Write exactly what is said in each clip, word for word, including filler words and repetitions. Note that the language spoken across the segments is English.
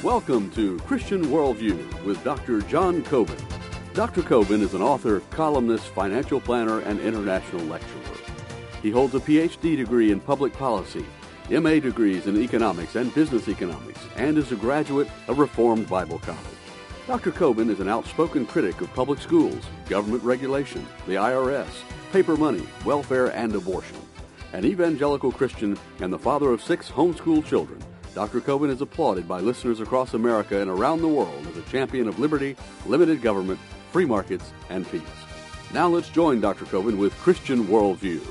Welcome to Christian Worldview with Doctor John Coben. Doctor Coben is an author, columnist, financial planner, and international lecturer. He holds a P H D degree in public policy, M A degrees in economics and business economics, and is a graduate of Reformed Bible College. Doctor Coben is an outspoken critic of public schools, government regulation, the I R S, paper money, welfare, and abortion. An evangelical Christian and the father of six homeschool children, Doctor Coben is applauded by listeners across America and around the world as a champion of liberty, limited government, free markets, and peace. Now let's join Doctor Coben with Christian Worldview.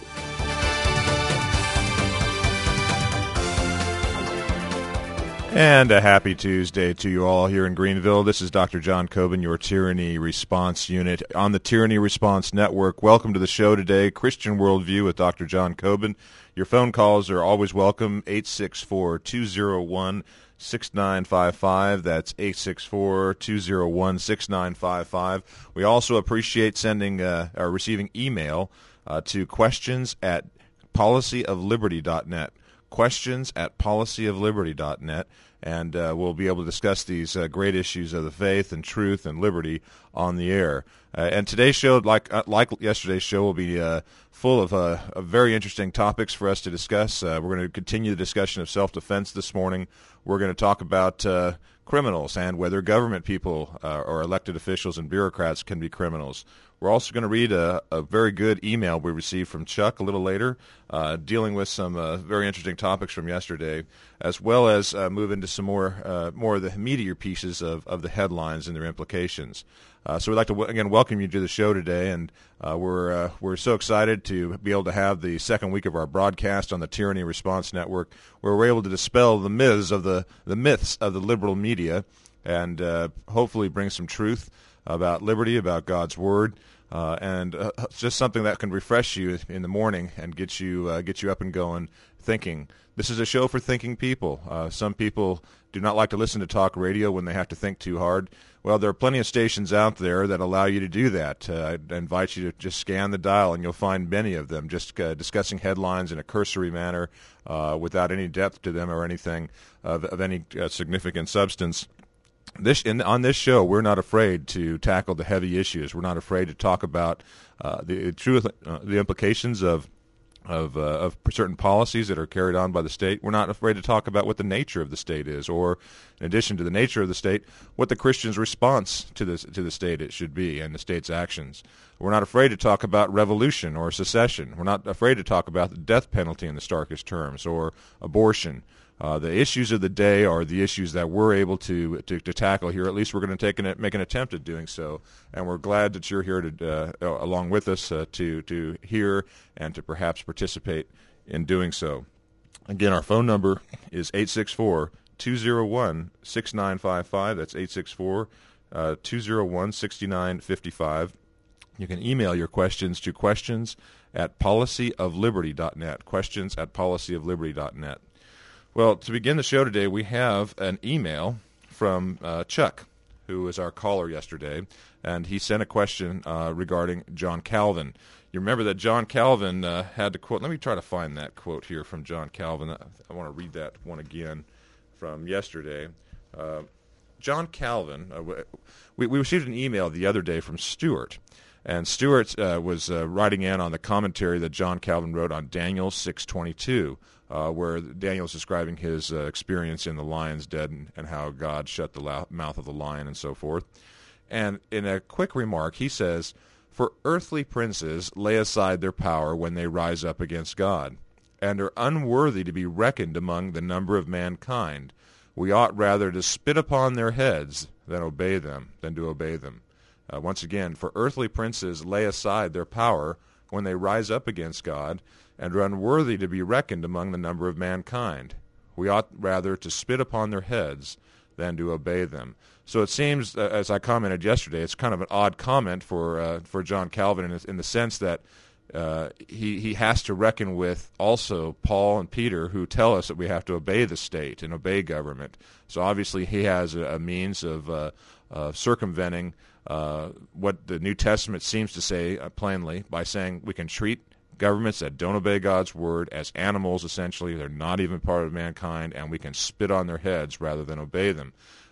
And a happy Tuesday to you all here in Greenville. This is Doctor John Coben, your Tyranny Response Unit on the Tyranny Response Network. Welcome to the show today, Christian Worldview with Doctor John Coben. Your phone calls are always welcome, eight six four, two oh one, six nine five five. That's eight six four, two oh one, six nine five five. We also appreciate sending uh, or receiving email uh, to questions at policy of liberty dot net. Questions at policy of liberty dot net, and uh, we'll be able to discuss these uh, great issues of the faith and truth and liberty on the air. Uh, and today's show, like uh, like yesterday's show, will be uh, full of, uh, of very interesting topics for us to discuss. Uh, we're going to continue the discussion of self-defense this morning. We're going to talk about uh, criminals and whether government people uh, or elected officials and bureaucrats can be criminals. We're also going to read a, a very good email we received from Chuck a little later, uh, dealing with some uh, very interesting topics from yesterday, as well as uh, move into some more uh, more of the meatier pieces of, of the headlines and their implications. Uh, so we'd like to w- again welcome you to the show today, and uh, we're uh, we're so excited to be able to have the second week of our broadcast on the Tyranny Response Network, where we're able to dispel the myths of the the myths of the liberal media, and uh, hopefully bring some truth about liberty, about God's Word, uh, and uh, just something that can refresh you in the morning and get you uh, get you up and going, thinking. This is a show for thinking people. Uh, some people do not like to listen to talk radio when they have to think too hard. Well, there are plenty of stations out there that allow you to do that. Uh, I invite you to just scan the dial, and you'll find many of them just uh, discussing headlines in a cursory manner uh, without any depth to them or anything of, of any uh, significant substance. This in, on this show, we're not afraid to tackle the heavy issues. We're not afraid to talk about uh, the truth, uh, the implications of of, uh, of certain policies that are carried on by the state. We're not afraid to talk about what the nature of the state is, or in addition to the nature of the state, what the Christian's response to the to the state it should be and the state's actions. We're not afraid to talk about revolution or secession. We're not afraid to talk about the death penalty in the starkest terms, or abortion. Uh, the issues of the day are the issues that we're able to to, to tackle here. At least we're going to take an, make an attempt at doing so, and we're glad that you're here to uh, along with us uh, to to hear and to perhaps participate in doing so. Again, our phone number is eight six four, two oh one, six nine five five. That's eight six four, two oh one, six nine five five. You can email your questions to questions at policy of liberty dot net. Questions at policy of liberty dot net. Well, to begin the show today, we have an email from uh, Chuck, who was our caller yesterday, and he sent a question uh, regarding John Calvin. You remember that John Calvin uh, had to quote, let me try to find that quote here from John Calvin. I want to read that one again from yesterday. Uh, John Calvin, uh, we, we received an email the other day from Stuart, and Stuart uh, was uh, writing in on the commentary that John Calvin wrote on Daniel six twenty-two, uh, where Daniel's describing his uh, experience in the lion's den and, and how God shut the la- mouth of the lion and so forth. And in a quick remark, he says, "For earthly princes lay aside their power when they rise up against God, and are unworthy to be reckoned among the number of mankind. We ought rather to spit upon their heads than obey them, than to obey them." Uh, once again, for earthly princes lay aside their power when they rise up against God, and are unworthy to be reckoned among the number of mankind. We ought rather to spit upon their heads than to obey them. So it seems, uh, as I commented yesterday, it's kind of an odd comment for uh, for John Calvin in, in the sense that uh, he he has to reckon with also Paul and Peter, who tell us that we have to obey the state and obey government. So obviously he has a, a means of uh, uh, circumventing uh, what the New Testament seems to say uh, plainly by saying we can treat governments that don't obey God's word as animals, essentially. They're not even part of mankind, and we can spit on their heads rather than obey them.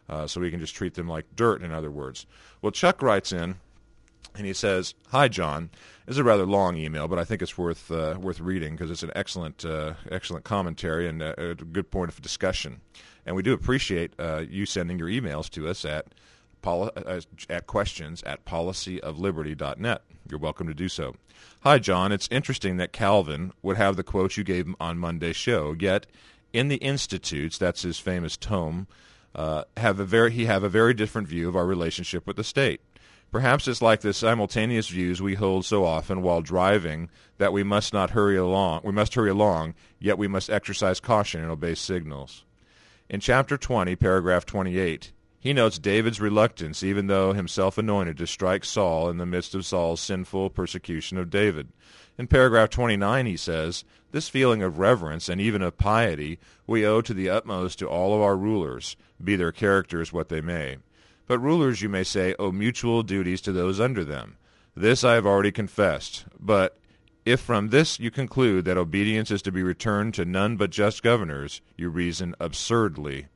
uh, so we can just treat them like dirt, in other words. Well, Chuck writes in, and he says, "Hi, John." It's a rather long email, but I think it's worth uh, worth reading because it's an excellent uh, excellent commentary and a, a good point of discussion. And we do appreciate uh, you sending your emails to us at poli- uh, at questions at policy of liberty dot net. You're welcome to do so. Hi, John. It's interesting that Calvin would have the quotes you gave him on Monday's show, yet in the Institutes, that's his famous tome, uh, have a very he have a very different view of our relationship with the state. Perhaps it's like the simultaneous views we hold so often while driving that we must not hurry along. We must hurry along, yet we must exercise caution and obey signals. In chapter twenty, paragraph twenty-eight, he notes David's reluctance, even though himself anointed, to strike Saul in the midst of Saul's sinful persecution of David. In paragraph twenty-nine, he says, "This feeling of reverence and even of piety we owe to the utmost to all of our rulers, be their characters what they may. But rulers, you may say, owe mutual duties to those under them. This I have already confessed. But if from this you conclude that obedience is to be returned to none but just governors, you reason absurdly."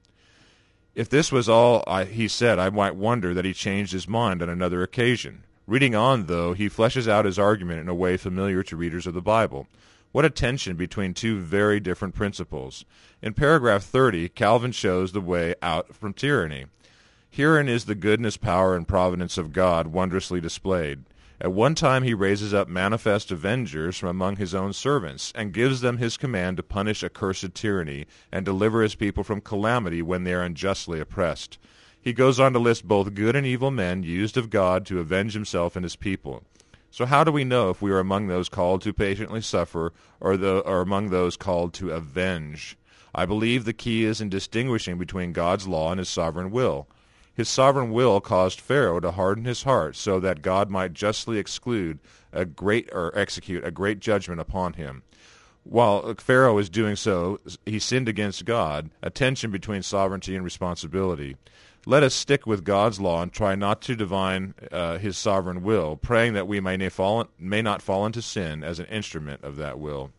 If this was all I, he said, I might wonder that he changed his mind on another occasion. Reading on, though, he fleshes out his argument in a way familiar to readers of the Bible. What a tension between two very different principles. In paragraph thirty, Calvin shows the way out from tyranny. Herein is the goodness, power, and providence of God wondrously displayed. At one time he raises up manifest avengers from among his own servants, and gives them his command to punish accursed tyranny, and deliver his people from calamity when they are unjustly oppressed. He goes on to list both good and evil men used of God to avenge himself and his people. So how do we know if we are among those called to patiently suffer, or, the, or among those called to avenge? I believe the key is in distinguishing between God's law and his sovereign will. His sovereign will caused Pharaoh to harden his heart so that God might justly exclude a great or execute a great judgment upon him. While Pharaoh is doing so, he sinned against God, a tension between sovereignty and responsibility. Let us stick with God's law and try not to divine uh, his sovereign will, praying that we may, fall, may not fall into sin as an instrument of that will.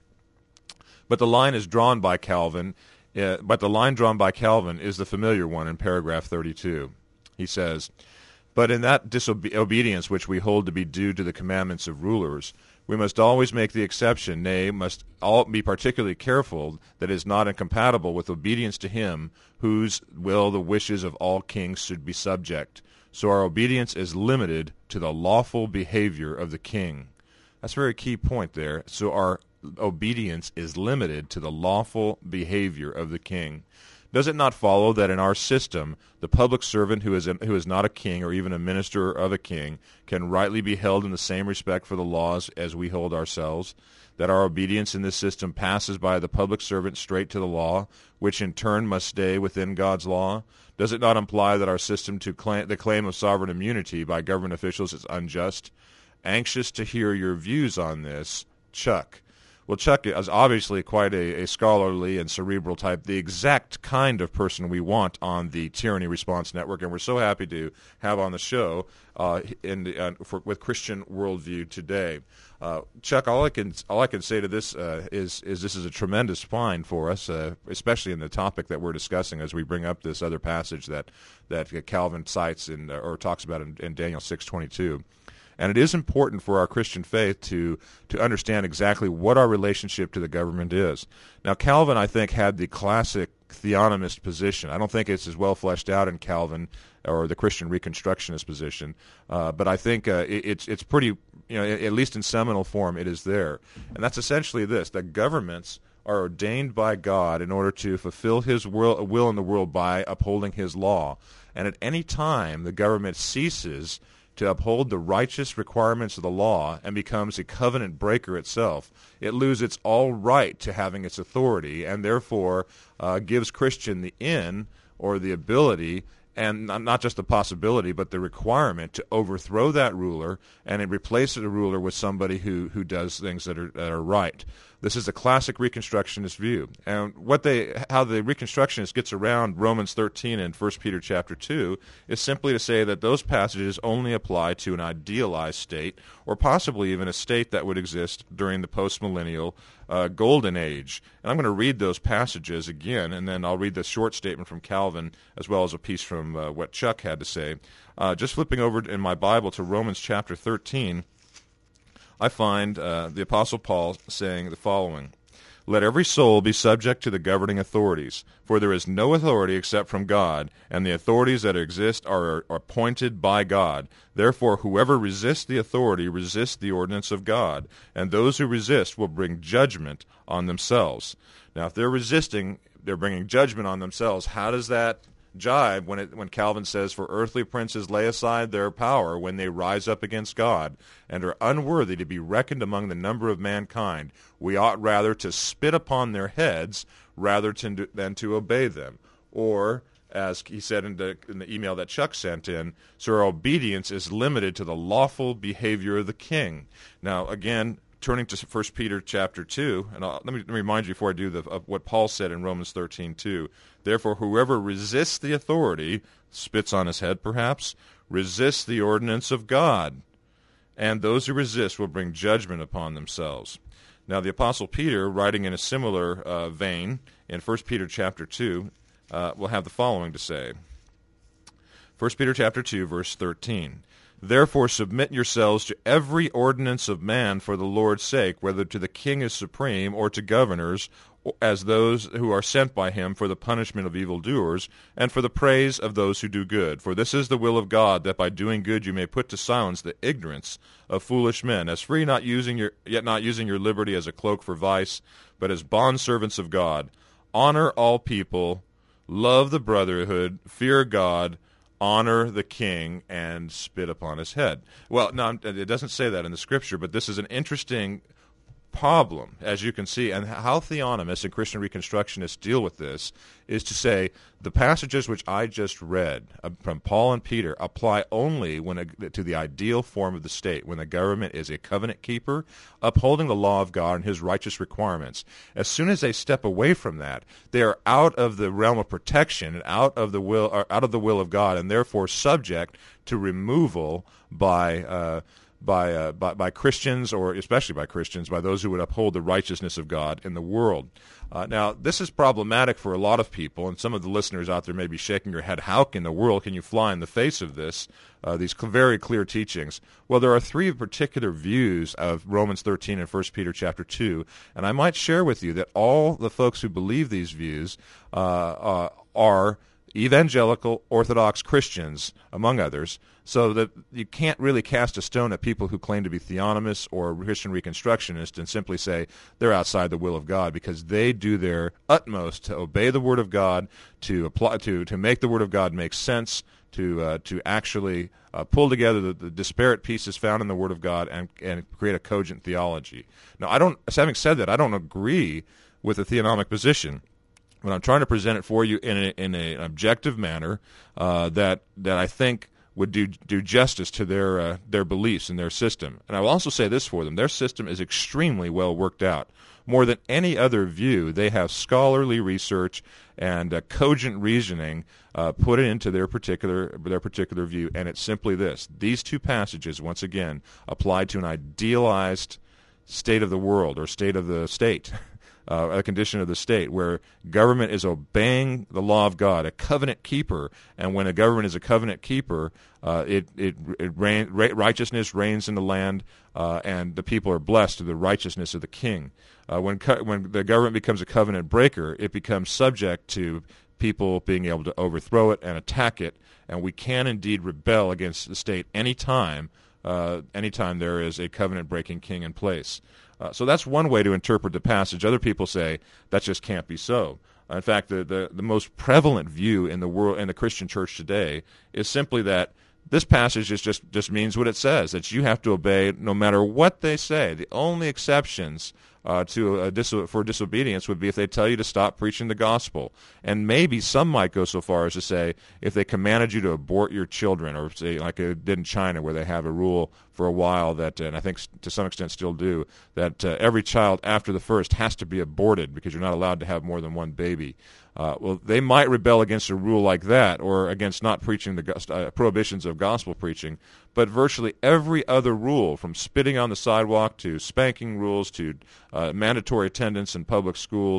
But the line is drawn by Calvin, uh, but the line drawn by Calvin is the familiar one in paragraph thirty-two. He says, "But in that disobedience which we hold to be due to the commandments of rulers, we must always make the exception, nay, must all be particularly careful that it is not incompatible with obedience to him whose will the wishes of all kings should be subject. So our obedience is limited to the lawful behavior of the king." That's a very key point there. So our obedience is limited to the lawful behavior of the king. Does it not follow that in our system, the public servant who is a, who is not a king or even a minister of a king can rightly be held in the same respect for the laws as we hold ourselves? That our obedience in this system passes by the public servant straight to the law, which in turn must stay within God's law? Does it not imply that our system to claim, the claim of sovereign immunity by government officials is unjust? Anxious to hear your views on this, Chuck. Well, Chuck is obviously quite a, a scholarly and cerebral type, the exact kind of person we want on the Tyranny Response Network, and we're so happy to have on the show uh, in, uh, for, with Christian Worldview today. Uh, Chuck, all I can all I can say to this uh, is is this is a tremendous find for us, uh, especially in the topic that we're discussing as we bring up this other passage that that Calvin cites in or talks about in, in Daniel six twenty-two. And it is important for our Christian faith to to understand exactly what our relationship to the government is. Now, Calvin, I think, had the classic theonomist position. I don't think it's as well fleshed out in Calvin or the Christian Reconstructionist position, uh, but I think uh, it, it's it's pretty, you know, at least in seminal form, it is there. And that's essentially this, that governments are ordained by God in order to fulfill his will, will in the world by upholding his law. And at any time the government ceases to uphold the righteous requirements of the law and becomes a covenant breaker itself, it loses all right to having its authority, and therefore uh, gives Christian the in, or the ability, and not just the possibility, but the requirement to overthrow that ruler and replace the ruler with somebody who, who does things that are, that are right. This is a classic Reconstructionist view. And what they, how the Reconstructionist gets around Romans thirteen and First Peter chapter two is simply to say that those passages only apply to an idealized state, or possibly even a state that would exist during the post-millennial uh, golden age. And I'm going to read those passages again, and then I'll read the short statement from Calvin as well as a piece from from uh, what Chuck had to say. Uh, just flipping over in my Bible to Romans chapter thirteen, I find uh, the Apostle Paul saying the following: "Let every soul be subject to the governing authorities, for there is no authority except from God, and the authorities that exist are, are appointed by God. Therefore, whoever resists the authority resists the ordinance of God, and those who resist will bring judgment on themselves." Now, if they're resisting, they're bringing judgment on themselves. How does that jibe when it when Calvin says, "For earthly princes lay aside their power when they rise up against God, and are unworthy to be reckoned among the number of mankind. We ought rather to spit upon their heads rather to, than to obey them." Or, as he said in the, in the email that Chuck sent in, "So our obedience is limited to the lawful behavior of the king." Now, again, turning to First Peter chapter two, and I'll, let, me, let me remind you before I do the, of what Paul said in Romans thirteen two. "Therefore, whoever resists the authority," spits on his head perhaps, "resists the ordinance of God, and those who resist will bring judgment upon themselves." Now, the Apostle Peter, writing in a similar uh, vein in First Peter chapter two, uh, will have the following to say. First Peter chapter two, verse thirteen. "Therefore submit yourselves to every ordinance of man for the Lord's sake, whether to the king as supreme, or to governors, as those who are sent by him for the punishment of evildoers, and for the praise of those who do good. For this is the will of God, that by doing good you may put to silence the ignorance of foolish men, as free, not using your yet not using your liberty as a cloak for vice, but as bondservants of God. Honor all people, love the brotherhood, fear God, honor the king, and spit upon his head." Well, no, it doesn't say that in the Scripture, but this is an interesting problem, as you can see, and how theonomists and Christian Reconstructionists deal with this is to say the passages which I just read uh, from Paul and Peter apply only when a, to the ideal form of the state, when the government is a covenant keeper, upholding the law of God and his righteous requirements. As soon as they step away from that, they are out of the realm of protection and out of the will, or out of the will of God, and therefore subject to removal by uh, By, uh, by by Christians, or especially by Christians, by those who would uphold the righteousness of God in the world. Uh, now, this is problematic for a lot of people, and some of the listeners out there may be shaking your head. How in the world can you fly in the face of this, uh, these cl- very clear teachings? Well, there are three particular views of Romans thirteen and First Peter chapter two, and I might share with you that all the folks who believe these views uh, uh, are evangelical Orthodox Christians, among others, so that you can't really cast a stone at people who claim to be theonomists or Christian Reconstructionists and simply say they're outside the will of God, because they do their utmost to obey the Word of God, to apply to to make the Word of God make sense, to uh, to actually uh, pull together the, the disparate pieces found in the Word of God and and create a cogent theology. Now, I don't. Having said that, I don't agree with the theonomic position, but I'm trying to present it for you in a, in a, an objective manner uh, that that I think would do do justice to their uh, their beliefs and their system. And I will also say this for them: their system is extremely well worked out. More than any other view, they have scholarly research and uh, cogent reasoning uh, put into their particular their particular view. And it's simply this: these two passages, once again, apply to an idealized state of the world, or state of the state. Uh, a condition of the state where government is obeying the law of God, a covenant keeper, and when a government is a covenant keeper, uh, it it, it reign, righteousness reigns in the land, uh, and the people are blessed through the righteousness of the king. Uh, when co- when the government becomes a covenant breaker, it becomes subject to people being able to overthrow it and attack it, and we can indeed rebel against the state anytime, uh, anytime there is a covenant-breaking king in place. Uh, so that's one way to interpret the passage. Other people say that just can't be so. Uh, in fact, the, the, the most prevalent view in the world in the Christian church today is simply that this passage is just, just means what it says, that you have to obey no matter what they say. The only exceptions uh, to a dis- for disobedience would be if they tell you to stop preaching the gospel. And maybe some might go so far as to say if they commanded you to abort your children, or say like it did in China, where they have a rule for a while that, and I think to some extent still do, that uh, every child after the first has to be aborted because you're not allowed to have more than one baby. Uh, well, they might rebel against a rule like that, or against not preaching the uh, prohibitions of gospel preaching, but virtually every other rule, from spitting on the sidewalk to spanking rules to uh, mandatory attendance in public schools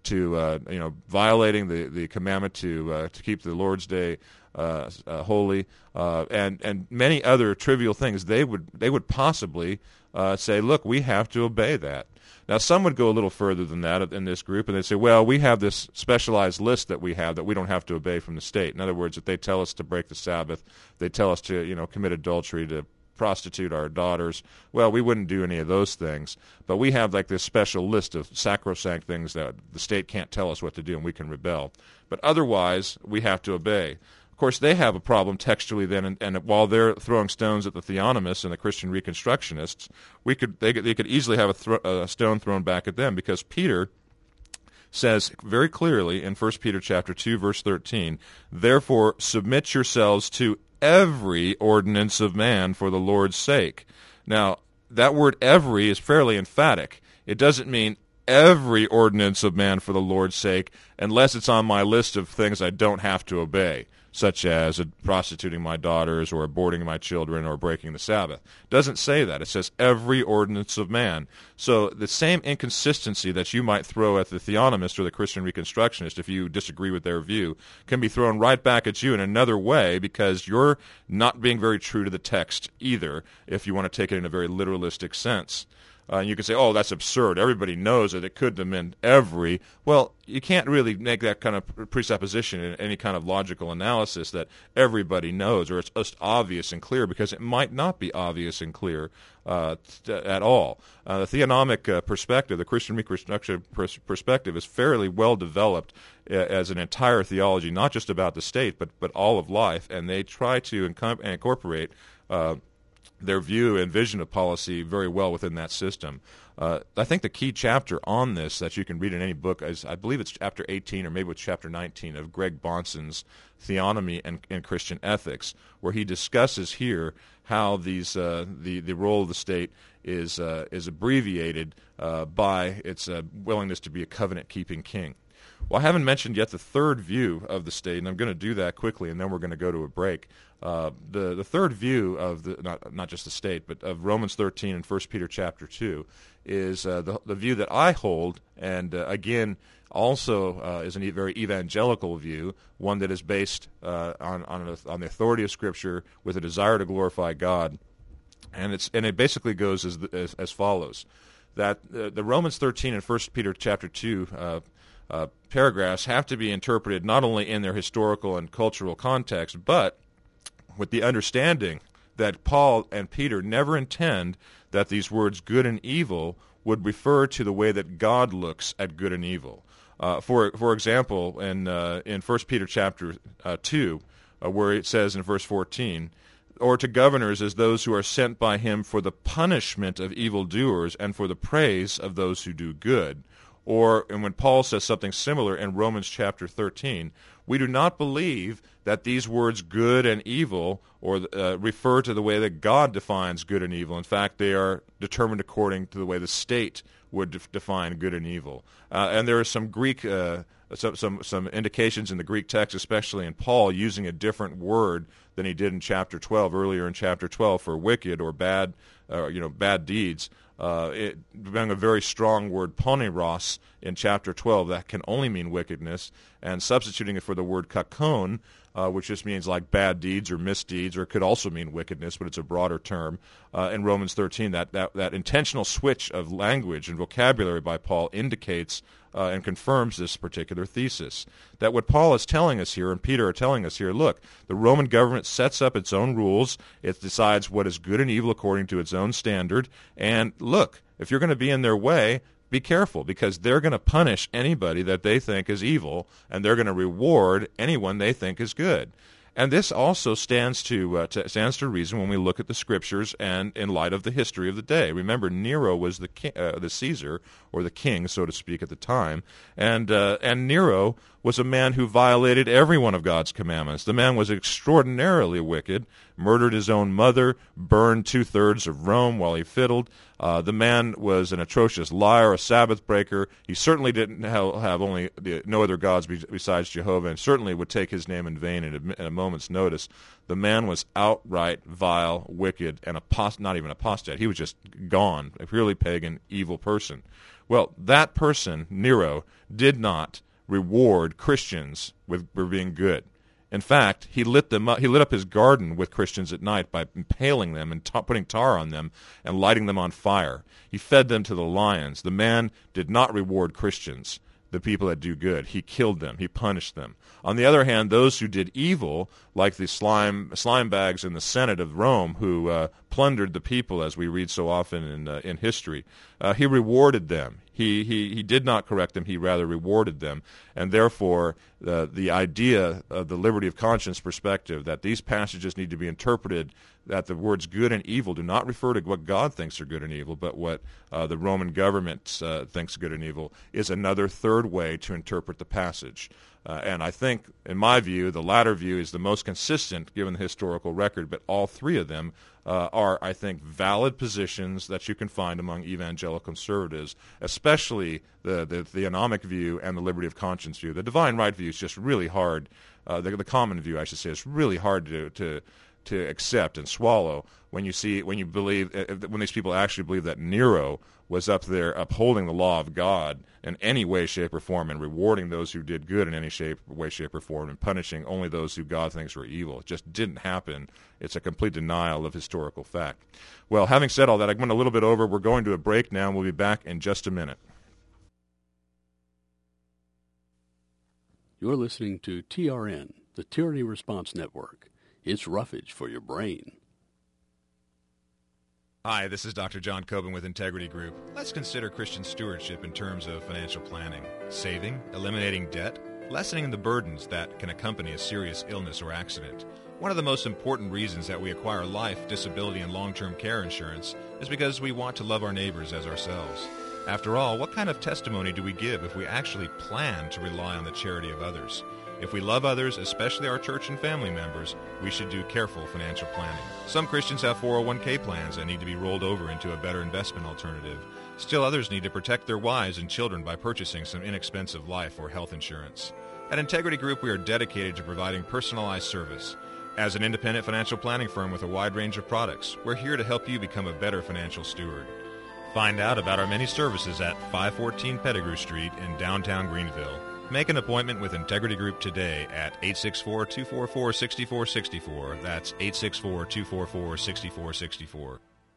to uh, you know violating the, the commandment to uh, to keep the Lord's Day uh, uh, holy, uh, and and many other trivial things, they would they would possibly uh, say, look, we have to obey that. Now, some would go a little further than that in this group, and they'd say, well, we have this specialized list that we have that we don't have to obey from the state. In other words, if they tell us to break the Sabbath, they tell us to, you know, commit adultery, to prostitute our daughters, well, we wouldn't do any of those things. But we have like this special list of sacrosanct things that the state can't tell us what to do, and we can rebel. But otherwise, we have to obey. Of course, they have a problem textually then, and, and while they're throwing stones at the theonomists and the Christian Reconstructionists, we could they, they could easily have a, thro- a stone thrown back at them, because Peter says very clearly in First Peter chapter two, verse thirteen, therefore submit yourselves to every ordinance of man for the Lord's sake. Now, that word every is fairly emphatic. It doesn't mean every ordinance of man for the Lord's sake, unless it's on my list of things I don't have to obey, such as prostituting my daughters or aborting my children or breaking the Sabbath. It doesn't say that. It says every ordinance of man. So the same inconsistency that you might throw at the theonomist or the Christian Reconstructionist if you disagree with their view can be thrown right back at you in another way, because you're not being very true to the text either, if you want to take it in a very literalistic sense. Uh, and you can say, oh, that's absurd. Everybody knows that it could have meant every. Well, you can't really make that kind of presupposition in any kind of logical analysis that everybody knows, or it's just obvious and clear, because it might not be obvious and clear uh, t- at all. Uh, the theonomic uh, perspective, the Christian Reconstruction pers- perspective, is fairly well developed uh, as an entire theology, not just about the state, but, but all of life, and they try to inco- incorporate uh, their view and vision of policy very well within that system. Uh, I think the key chapter on this that you can read in any book is, I believe it's chapter eighteen or maybe it's chapter nineteen of Greg Bonson's Theonomy and, and Christian Ethics, where he discusses here how these uh, the the role of the state is uh, is abbreviated uh, by its uh, willingness to be a covenant-keeping king. Well, I haven't mentioned yet the third view of the state, and I'm going to do that quickly, and then we're going to go to a break. Uh, the the third view of the not not just the state, but of Romans thirteen and First Peter chapter two is uh, the the view that I hold, and uh, again also uh, is a very evangelical view, one that is based uh, on on, a, on the authority of Scripture with a desire to glorify God, and it's and it basically goes as as, as follows: that uh, the Romans thirteen and First Peter chapter two. Uh, Uh, paragraphs have to be interpreted not only in their historical and cultural context, but with the understanding that Paul and Peter never intend that these words good and evil would refer to the way that God looks at good and evil. Uh, for for example, in uh, in First Peter chapter uh, two, uh, where it says in verse fourteen, or to governors as those who are sent by him for the punishment of evildoers and for the praise of those who do good. Or, and when Paul says something similar in Romans chapter thirteen, we do not believe that these words good and evil or uh, refer to the way that God defines good and evil. In fact, they are determined according to the way the state would de- define good and evil. Uh, and there are some Greek, uh, some, some some indications in the Greek text, especially in Paul, using a different word than he did in chapter twelve, earlier in chapter twelve, for wicked or bad, uh, you know, bad deeds. Uh, it being a very strong word, poneros, in chapter twelve, that can only mean wickedness, and substituting it for the word kakon, uh, which just means like bad deeds or misdeeds, or it could also mean wickedness, but it's a broader term. Uh, in Romans thirteen, that, that, that intentional switch of language and vocabulary by Paul indicates uh, and confirms this particular thesis. That what Paul is telling us here, and Peter are telling us here, look, the Roman government sets up its own rules, it decides what is good and evil according to its own standard, and look, if you're going to be in their way, be careful, because they're going to punish anybody that they think is evil, and they're going to reward anyone they think is good. And this also stands to, uh, to stands to reason when we look at the Scriptures and in light of the history of the day. Remember, Nero was the ki- uh, the Caesar, or the king, so to speak, at the time, and uh, and Nero was a man who violated every one of God's commandments. The man was extraordinarily wicked, murdered his own mother, burned two-thirds of Rome while he fiddled. Uh, the man was an atrocious liar, a Sabbath breaker. He certainly didn't have, have only the, no other gods be, besides Jehovah, and certainly would take his name in vain in a, in a moment's notice. The man was outright vile, wicked, and apost- not even apostate. He was just gone, a purely pagan, evil person. Well, that person, Nero, did not reward Christians with for being good. In fact, he lit them up. He lit up his garden with Christians at night by impaling them and ta- putting tar on them and lighting them on fire. He fed them to the lions. The man did not reward Christians, the people that do good. He killed them. He punished them. On the other hand, those who did evil, like the slime slime bags in the Senate of Rome, who uh, plundered the people, as we read so often in uh, in history, uh, he rewarded them. He, he he did not correct them. He rather rewarded them. And therefore, uh, the idea of the liberty of conscience perspective, that these passages need to be interpreted, that the words good and evil do not refer to what God thinks are good and evil, but what uh, the Roman government uh, thinks good and evil, is another third way to interpret the passage. Uh, and I think, in my view, the latter view is the most consistent given the historical record, but all three of them uh, are, I think, valid positions that you can find among evangelical conservatives, especially the, the theonomic view and the liberty of conscience view. The divine right view is just really hard. Uh, the, the common view, I should say, is really hard to to to accept and swallow when you see when you believe when these people actually believe that Nero was up there upholding the law of God in any way, shape, or form, and rewarding those who did good in any shape, way, shape, or form, and punishing only those who God thinks were evil. It just didn't happen. It's a complete denial of historical fact. Well, having said all that, I went a little bit over. We're going to a break now, and we'll be back in just a minute. You're listening to T R N, the Tyranny Response Network. It's roughage for your brain. Hi, this is Doctor John Coben with Integrity Group. Let's consider Christian stewardship in terms of financial planning, saving, eliminating debt, lessening the burdens that can accompany a serious illness or accident. One of the most important reasons that we acquire life, disability, and long-term care insurance is because we want to love our neighbors as ourselves. After all, what kind of testimony do we give if we actually plan to rely on the charity of others? If we love others, especially our church and family members, we should do careful financial planning. Some Christians have four oh one k plans that need to be rolled over into a better investment alternative. Still others need to protect their wives and children by purchasing some inexpensive life or health insurance. At Integrity Group, we are dedicated to providing personalized service. As an independent financial planning firm with a wide range of products, we're here to help you become a better financial steward. Find out about our many services at five fourteen Pettigrew Street in downtown Greenville. Make an appointment with Integrity Group today at eight six four, two four four, six four six four. That's eight six four, two four four, six four six four.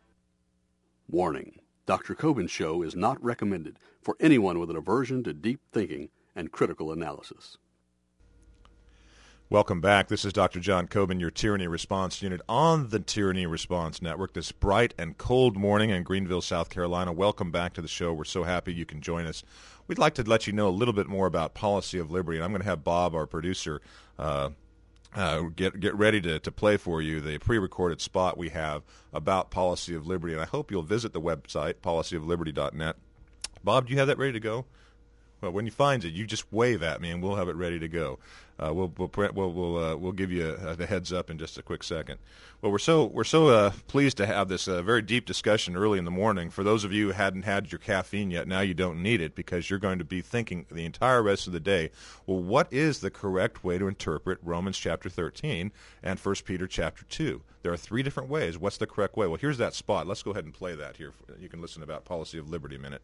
Warning. Doctor Coben's show is not recommended for anyone with an aversion to deep thinking and critical analysis. Welcome back. This is Doctor John Coben, your Tyranny Response Unit on the Tyranny Response Network. This bright and cold morning in Greenville, South Carolina. Welcome back to the show. We're so happy you can join us. We'd like to let you know a little bit more about Policy of Liberty, and I'm going to have Bob, our producer, uh, uh, get get ready to, to play for you the pre-recorded spot we have about Policy of Liberty, and I hope you'll visit the website, policy of liberty dot net. Bob, do you have that ready to go? Well, when you find it, you just wave at me, and we'll have it ready to go. Uh, we'll we'll we'll we'll, uh, we'll give you a, the heads up in just a quick second. Well, we're so we're so uh, pleased to have this uh, very deep discussion early in the morning. For those of you who hadn't had your caffeine yet, now you don't need it because you're going to be thinking the entire rest of the day. Well, what is the correct way to interpret Romans chapter thirteen and First Peter chapter two? There are three different ways. What's the correct way? Well, here's that spot. Let's go ahead and play that here. You can listen about Policy of Liberty a minute.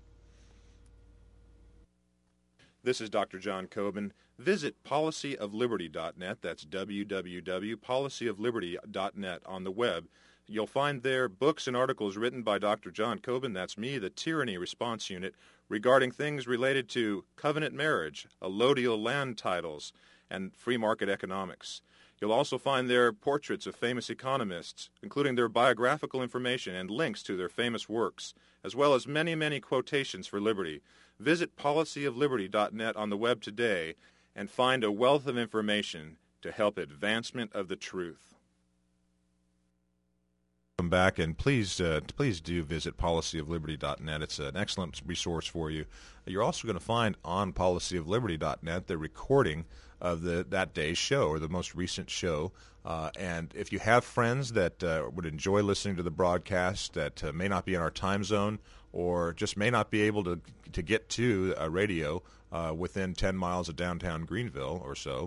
This is Doctor John Coben. Visit policy of liberty dot net. That's w w w dot policy of liberty dot net on the web. You'll find there books and articles written by Doctor John Coben, that's me, the Tyranny Response Unit, regarding things related to covenant marriage, allodial land titles, and free market economics. You'll also find there portraits of famous economists, including their biographical information and links to their famous works, as well as many, many quotations for liberty. Visit policy of liberty dot net on the web today and find a wealth of information to help advancement of the truth. Welcome back, and please uh, please do visit policy of liberty dot net. It's an excellent resource for you. You're also going to find on policy of liberty dot net the recording of the that day's show, or the most recent show. Uh, and if you have friends that uh, would enjoy listening to the broadcast that uh, may not be in our time zone, or just may not be able to to get to a radio uh, within ten miles of downtown Greenville or so,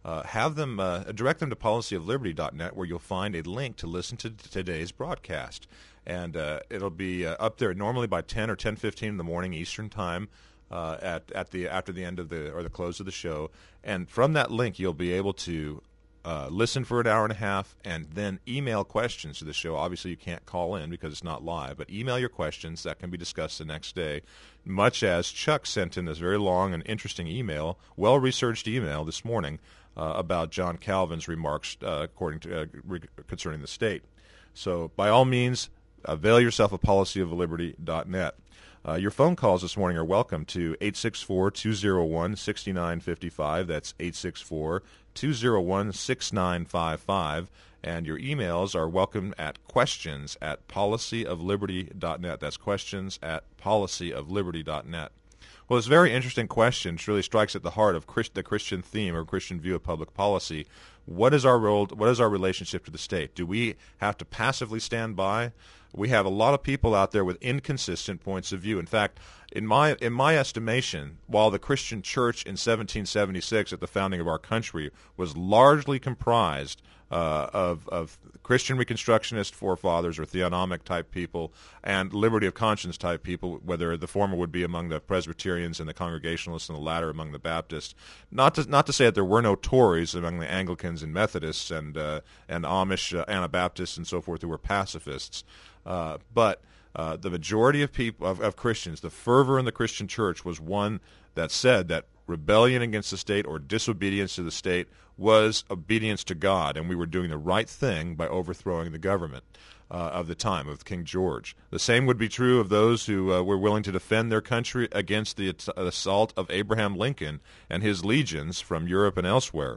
uh, have them uh, direct them to policy of liberty dot net, where you'll find a link to listen to t- today's broadcast. And uh, it'll be uh, up there normally by ten or ten fifteen in the morning Eastern time uh, at at the after the end of the or the close of the show. And from that link, you'll be able to uh, listen for an hour and a half, and then email questions to the show. Obviously, you can't call in because it's not live, but email your questions. That can be discussed the next day. Much as Chuck sent in this very long and interesting email, well-researched email this morning uh, about John Calvin's remarks uh, according to uh, re- concerning the state. So, by all means, avail yourself of policy of liberty dot net. Uh, your phone calls this morning are welcome to eight six four, two oh one, six nine five five. That's eight six four, two oh one, six nine five five. And your emails are welcome at questions at policy of liberty dot net. That's questions at policy of liberty dot net. Well, this very interesting question really strikes at the heart of Christ, the Christian theme or Christian view of public policy. What is our role? What is our relationship to the state? Do we have to passively stand by? We have a lot of people out there with inconsistent points of view. In fact, in my in my estimation, while the Christian church in seventeen seventy-six at the founding of our country was largely comprised uh, of, of Christian Reconstructionist forefathers or theonomic type people and liberty of conscience type people, whether the former would be among the Presbyterians and the Congregationalists and the latter among the Baptists. Not to not to say that there were no Tories among the Anglicans and Methodists and uh, and Amish uh, Anabaptists and so forth who were pacifists. Uh, but uh, the majority of people of, of Christians, the fervor in the Christian church was one that said that rebellion against the state or disobedience to the state was obedience to God, and we were doing the right thing by overthrowing the government uh, of the time of King George. The same would be true of those who uh, were willing to defend their country against the assault of Abraham Lincoln and his legions from Europe and elsewhere.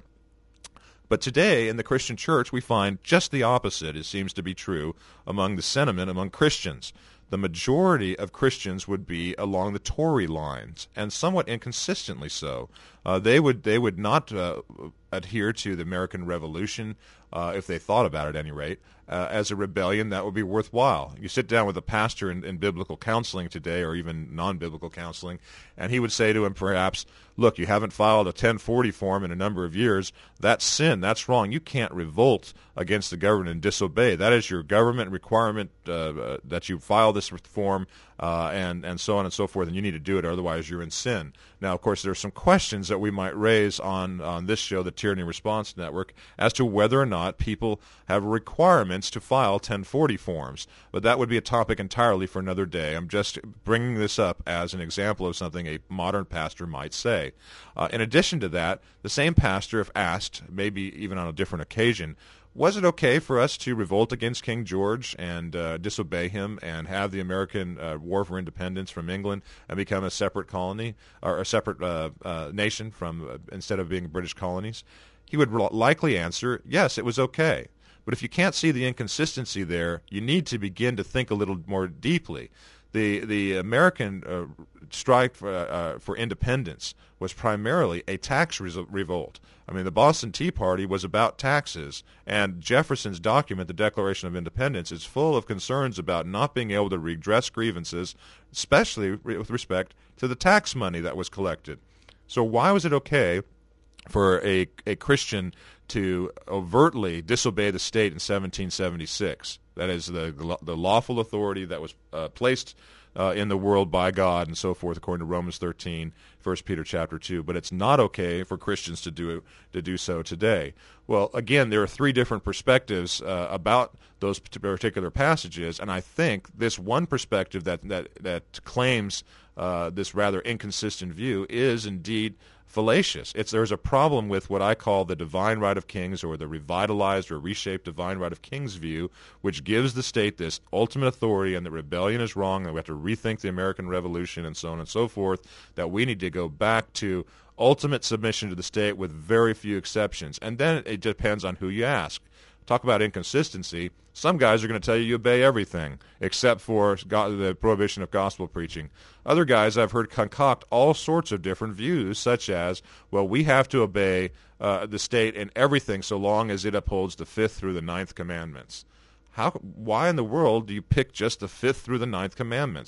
But today, in the Christian church, we find just the opposite. It seems to be true among the sentiment among Christians. The majority of Christians would be along the Tory lines, and somewhat inconsistently so. Uh, they would they would not uh, adhere to the American Revolution, uh, if they thought about it at any rate, uh, as a rebellion that would be worthwhile. You sit down with a pastor in, in biblical counseling today, or even non-biblical counseling, and he would say to him perhaps, look, you haven't filed a ten forty form in a number of years. That's sin. That's wrong. You can't revolt against the government and disobey. That is your government requirement uh, uh, that you file this form uh, and, and so on and so forth, and you need to do it, otherwise you're in sin. Now, of course, there are some questions that we might raise on, on this show, the Tyranny Response Network, as to whether or not people have requirements to file ten forty forms. But that would be a topic entirely for another day. I'm just bringing this up as an example of something a modern pastor might say. Uh, in addition to that, the same pastor, if asked, maybe even on a different occasion, was it okay for us to revolt against King George and uh, disobey him and have the American uh, War for Independence from England and become a separate colony or a separate uh, uh, nation from uh, instead of being British colonies? He would likely answer, yes, it was okay. But if you can't see the inconsistency there, you need to begin to think a little more deeply. The the American uh, strike for, uh, for independence was primarily a tax re- revolt. I mean, the Boston Tea Party was about taxes, and Jefferson's document, the Declaration of Independence, is full of concerns about not being able to redress grievances, especially with respect to the tax money that was collected. So why was it okay for a, a Christian to overtly disobey the state in seventeen seventy-six? That is the the lawful authority that was uh, placed uh, in the world by God and so forth, according to Romans thirteen, First Peter chapter two. But it's not okay for Christians to do to do so today. Well, again, there are three different perspectives uh, about those particular passages, and I think this one perspective that that that claims uh, this rather inconsistent view is indeed fallacious. It's there's a problem with what I call the divine right of kings, or the revitalized or reshaped divine right of kings view, which gives the state this ultimate authority, and that rebellion is wrong, and we have to rethink the American Revolution, and so on and so forth, that we need to go back to ultimate submission to the state with very few exceptions. And then it depends on who you ask. Talk about inconsistency. Some guys are going to tell you you obey everything except for the prohibition of gospel preaching. Other guys I've heard concoct all sorts of different views, such as, well, we have to obey uh, the state in everything so long as it upholds the fifth through the ninth commandments. How? Why in the world do you pick just the fifth through the ninth commandments?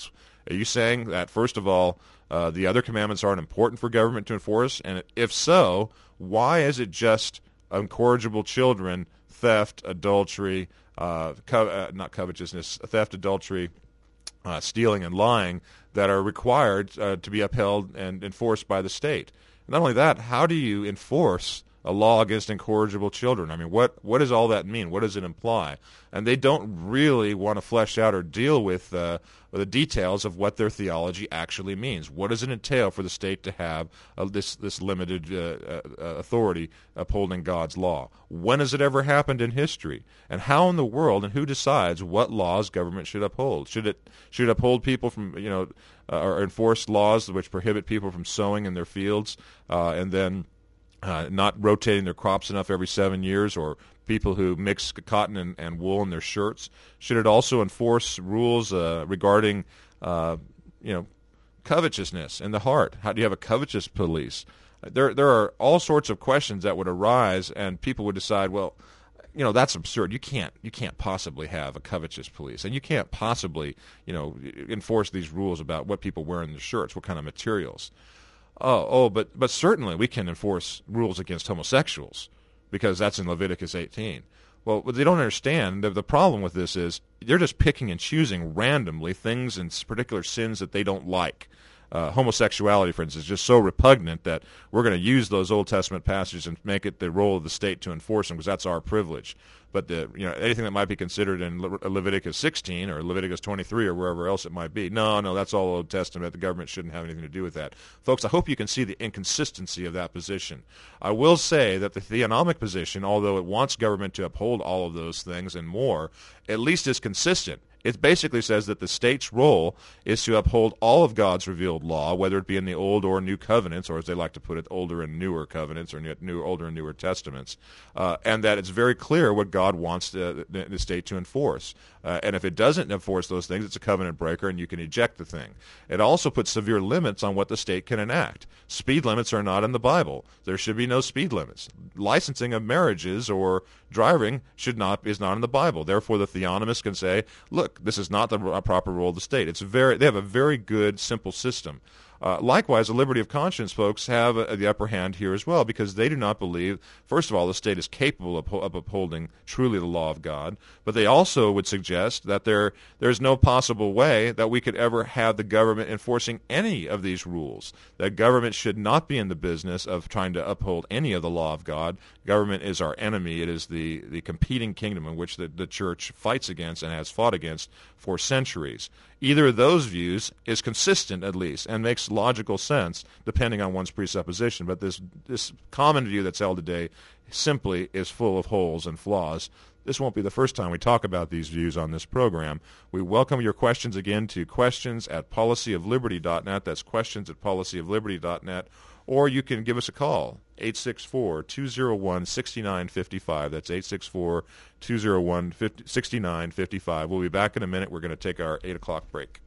Are you saying that, first of all, uh, the other commandments aren't important for government to enforce? And if so, why is it just incorrigible children, theft, adultery, uh, co- uh, not covetousness, theft, adultery, uh, stealing, and lying that are required uh, to be upheld and enforced by the state? Not only that, how do you enforce a law against incorrigible children? I mean, what what does all that mean? What does it imply? And they don't really want to flesh out or deal with uh, the details of what their theology actually means. What does it entail for the state to have uh, this this limited uh, uh, authority upholding God's law? When has it ever happened in history? And how in the world and who decides what laws government should uphold? Should it should it uphold people from, you know, uh, or enforce laws which prohibit people from sowing in their fields uh, and then Uh, not rotating their crops enough every seven years, or people who mix cotton and, and wool in their shirts? Should it also enforce rules uh, regarding, uh, you know, covetousness in the heart? How do you have a covetous police? There, there are all sorts of questions that would arise, and people would decide, well, you know, that's absurd. You can't, you can't possibly have a covetous police, and you can't possibly, you know, enforce these rules about what people wear in their shirts, what kind of materials. Oh, oh, but but certainly we can enforce rules against homosexuals because that's in Leviticus eighteen. Well, what they don't understand, the, the problem with this is they're just picking and choosing randomly things and particular sins that they don't like. Uh, homosexuality, for instance, is just so repugnant that we're going to use those Old Testament passages and make it the role of the state to enforce them because that's our privilege. But the, you know, anything that might be considered in Le- Leviticus sixteen or Leviticus twenty-three or wherever else it might be, no, no, that's all Old Testament. The government shouldn't have anything to do with that. Folks, I hope you can see the inconsistency of that position. I will say that the theonomic position, although it wants government to uphold all of those things and more, at least is consistent. It basically says that the state's role is to uphold all of God's revealed law, whether it be in the Old or New Covenants, or as they like to put it, older and newer covenants, or new, older and newer testaments, uh, and that it's very clear what God wants the, the, the state to enforce. Uh, and if it doesn't enforce those things, it's a covenant breaker, and you can eject the thing. It also puts severe limits on what the state can enact. Speed limits are not in the Bible. There should be no speed limits. Licensing of marriages or driving should not is not in the Bible. Therefore, the theonomists can say, look, this is not the proper role of the state. It's very they have a very good, simple system. Uh, likewise, the liberty of conscience folks have uh, the upper hand here as well, because they do not believe, first of all, the state is capable of, of upholding truly the law of God, but they also would suggest that there there's no possible way that we could ever have the government enforcing any of these rules, that government should not be in the business of trying to uphold any of the law of God. Government is our enemy. It is the, the competing kingdom in which the, the church fights against and has fought against for centuries. Either of those views is consistent, at least, and makes logical sense depending on one's presupposition. But this this common view that's held today simply is full of holes and flaws. This won't be the first time we talk about these views on this program. We welcome your questions again to questions at policy of liberty dot net. That's questions at policy of liberty dot net. Or you can give us a call, eight six four, two oh one, six nine five five. That's eight six four, two oh one, six nine five five. We'll be back in a minute. We're going to take our eight o'clock break.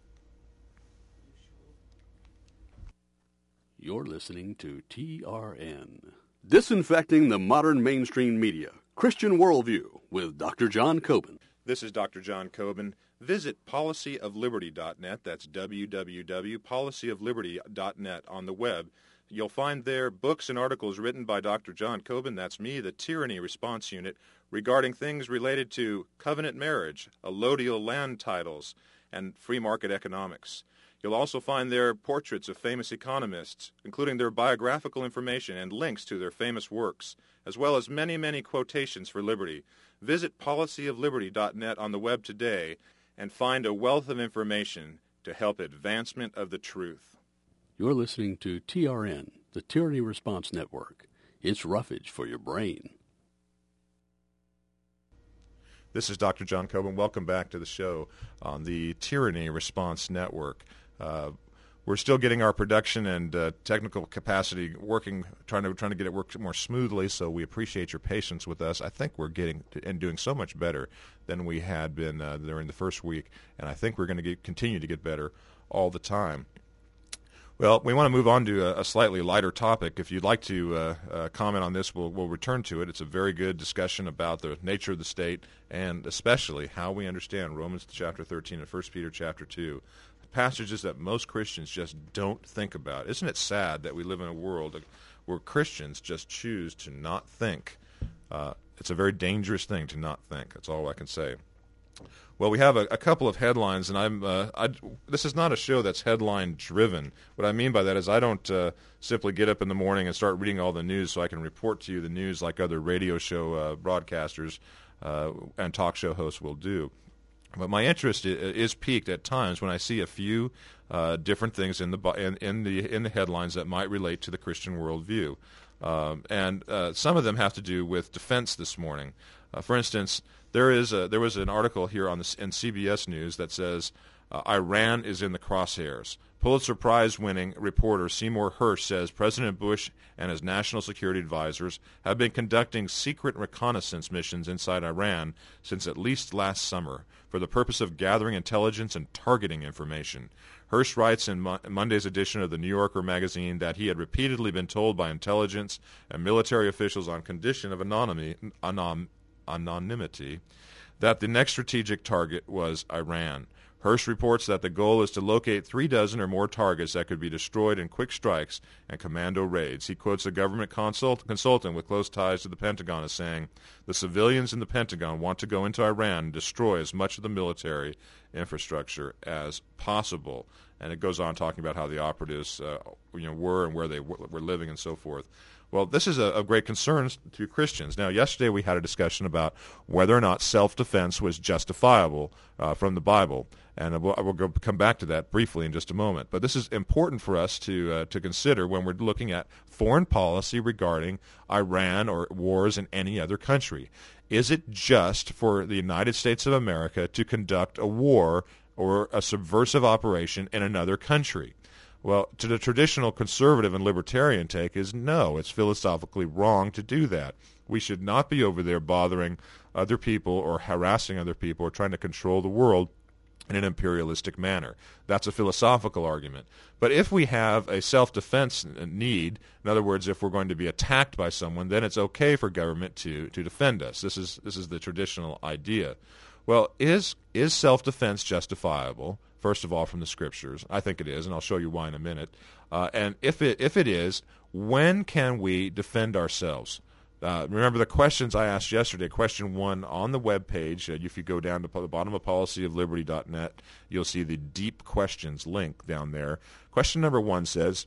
You're listening to T R N. Disinfecting the modern mainstream media. Christian Worldview with Doctor John Coben. This is Doctor John Coben. Visit policy of liberty dot net. That's w w w dot policy of liberty dot net on the web. You'll find there books and articles written by Doctor John Coben, that's me, the Tyranny Response Unit, regarding things related to covenant marriage, allodial land titles, and free market economics. You'll also find there portraits of famous economists, including their biographical information and links to their famous works, as well as many, many quotations for liberty. Visit policy of liberty dot net on the web today and find a wealth of information to help advancement of the truth. You're listening to T R N, the Tyranny Response Network. It's roughage for your brain. This is Doctor John Coben. Welcome back to the show on the Tyranny Response Network. Uh, we're still getting our production and uh, technical capacity working, trying to trying to get it work more smoothly. So we appreciate your patience with us. I think we're getting to, and doing so much better than we had been uh, during the first week, and I think we're going to continue to get better all the time. Well, we want to move on to a, a slightly lighter topic. If you'd like to uh, uh, comment on this, we'll, we'll return to it. It's a very good discussion about the nature of the state and especially how we understand Romans chapter thirteen and First Peter chapter two. passages that most Christians just don't think about. Isn't it sad that we live in a world where Christians just choose to not think? Uh, it's a very dangerous thing to not think. That's all I can say. Well, we have a, a couple of headlines, and I'm. Uh, I, this is not a show that's headline-driven. What I mean by that is I don't uh, simply get up in the morning and start reading all the news so I can report to you the news like other radio show uh, broadcasters uh, and talk show hosts will do. But my interest is piqued at times when I see a few uh, different things in the in, in the in the headlines that might relate to the Christian worldview, um, and uh, some of them have to do with defense this morning. Uh, for instance, there is a, there was an article here on the in C B S News that says uh, Iran is in the crosshairs. Pulitzer Prize-winning reporter Seymour Hersh says President Bush and his national security advisors have been conducting secret reconnaissance missions inside Iran since at least last summer for the purpose of gathering intelligence and targeting information. Hersh writes in Mo- Monday's edition of the New Yorker magazine that he had repeatedly been told by intelligence and military officials on condition of anonymity, anon, anonymity that the next strategic target was Iran. Hersh reports that the goal is to locate three dozen or more targets that could be destroyed in quick strikes and commando raids. He quotes a government consult- consultant with close ties to the Pentagon as saying, the civilians in the Pentagon want to go into Iran and destroy as much of the military infrastructure as possible. And it goes on talking about how the operatives uh, you know, were and where they w- were living and so forth. Well, this is a, of great concern to Christians. Now, yesterday we had a discussion about whether or not self-defense was justifiable uh, from the Bible, and we'll, we'll go, come back to that briefly in just a moment. But this is important for us to uh, to consider when we're looking at foreign policy regarding Iran or wars in any other country. Is it just for the United States of America to conduct a war or a subversive operation in another country? Well, to the traditional conservative and libertarian take is no, it's philosophically wrong to do that. We should not be over there bothering other people or harassing other people or trying to control the world in an imperialistic manner. That's a philosophical argument. But if we have a self-defense need, in other words, if we're going to be attacked by someone, then it's okay for government to, to defend us. This is this is the traditional idea. Well, is is self-defense justifiable? First of all, from the Scriptures, I think it is, and I'll show you why in a minute. Uh, and if it if it is, when can we defend ourselves? Uh, remember the questions I asked yesterday. Question one on the web page. Uh, if you go down to the bottom of policy of liberty dot net, you'll see the deep questions link down there. Question number one says,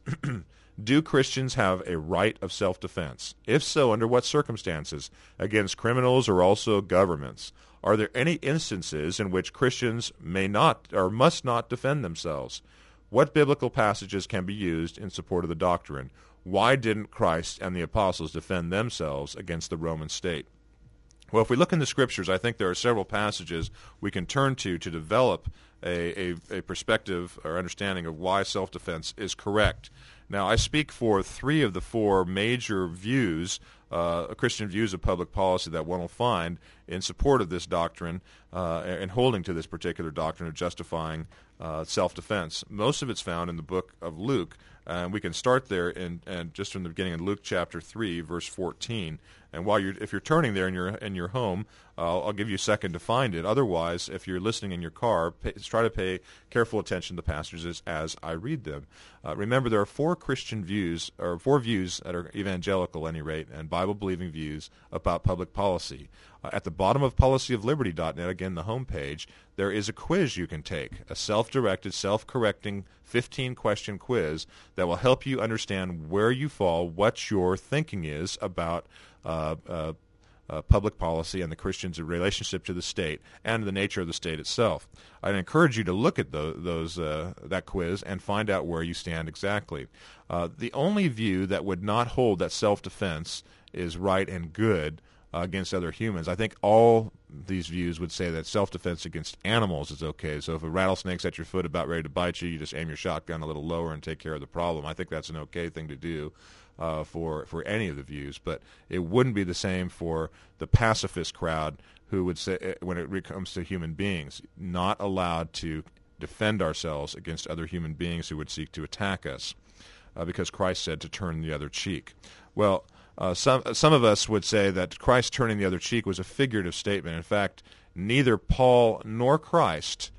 do Christians have a right of self-defense? If so, under what circumstances? Against criminals or also governments? Are there any instances in which Christians may not or must not defend themselves? What biblical passages can be used in support of the doctrine? Why didn't Christ and the apostles defend themselves against the Roman state? Well, if we look in the Scriptures, I think there are several passages we can turn to to develop a, a, a perspective or understanding of why self-defense is correct. Now, I speak for three of the four major views, uh, Christian views of public policy that one will find in support of this doctrine uh, and holding to this particular doctrine of justifying uh, self-defense. Most of it's found in the book of Luke, and we can start there in, and just from the beginning in Luke chapter three, verse fourteen. And while you're, if you're turning there in your in your home, uh, I'll give you a second to find it. Otherwise, if you're listening in your car, pay, try to pay careful attention to the passages as I read them. Uh, remember, there are four Christian views, or four views that are evangelical, at any rate, and Bible-believing views about public policy. Uh, at the bottom of policy of liberty dot net, again, the home page, there is a quiz you can take, a self-directed, self-correcting fifteen-question quiz that will help you understand where you fall, what your thinking is about uh, uh, uh, public policy and the Christian's relationship to the state and the nature of the state itself. I'd encourage you to look at those, those uh, that quiz and find out where you stand exactly. Uh, the only view that would not hold that self-defense is right and good uh, against other humans. I think all these views would say that self-defense against animals is okay. So if a rattlesnake's at your foot about ready to bite you, you just aim your shotgun a little lower and take care of the problem. I think that's an okay thing to do uh, for for any of the views. But it wouldn't be the same for the pacifist crowd who would say, when it comes to human beings, not allowed to defend ourselves against other human beings who would seek to attack us, uh, because Christ said to turn the other cheek. Well, Uh, some some of us would say that Christ turning the other cheek was a figurative statement. In fact, neither Paul nor Christ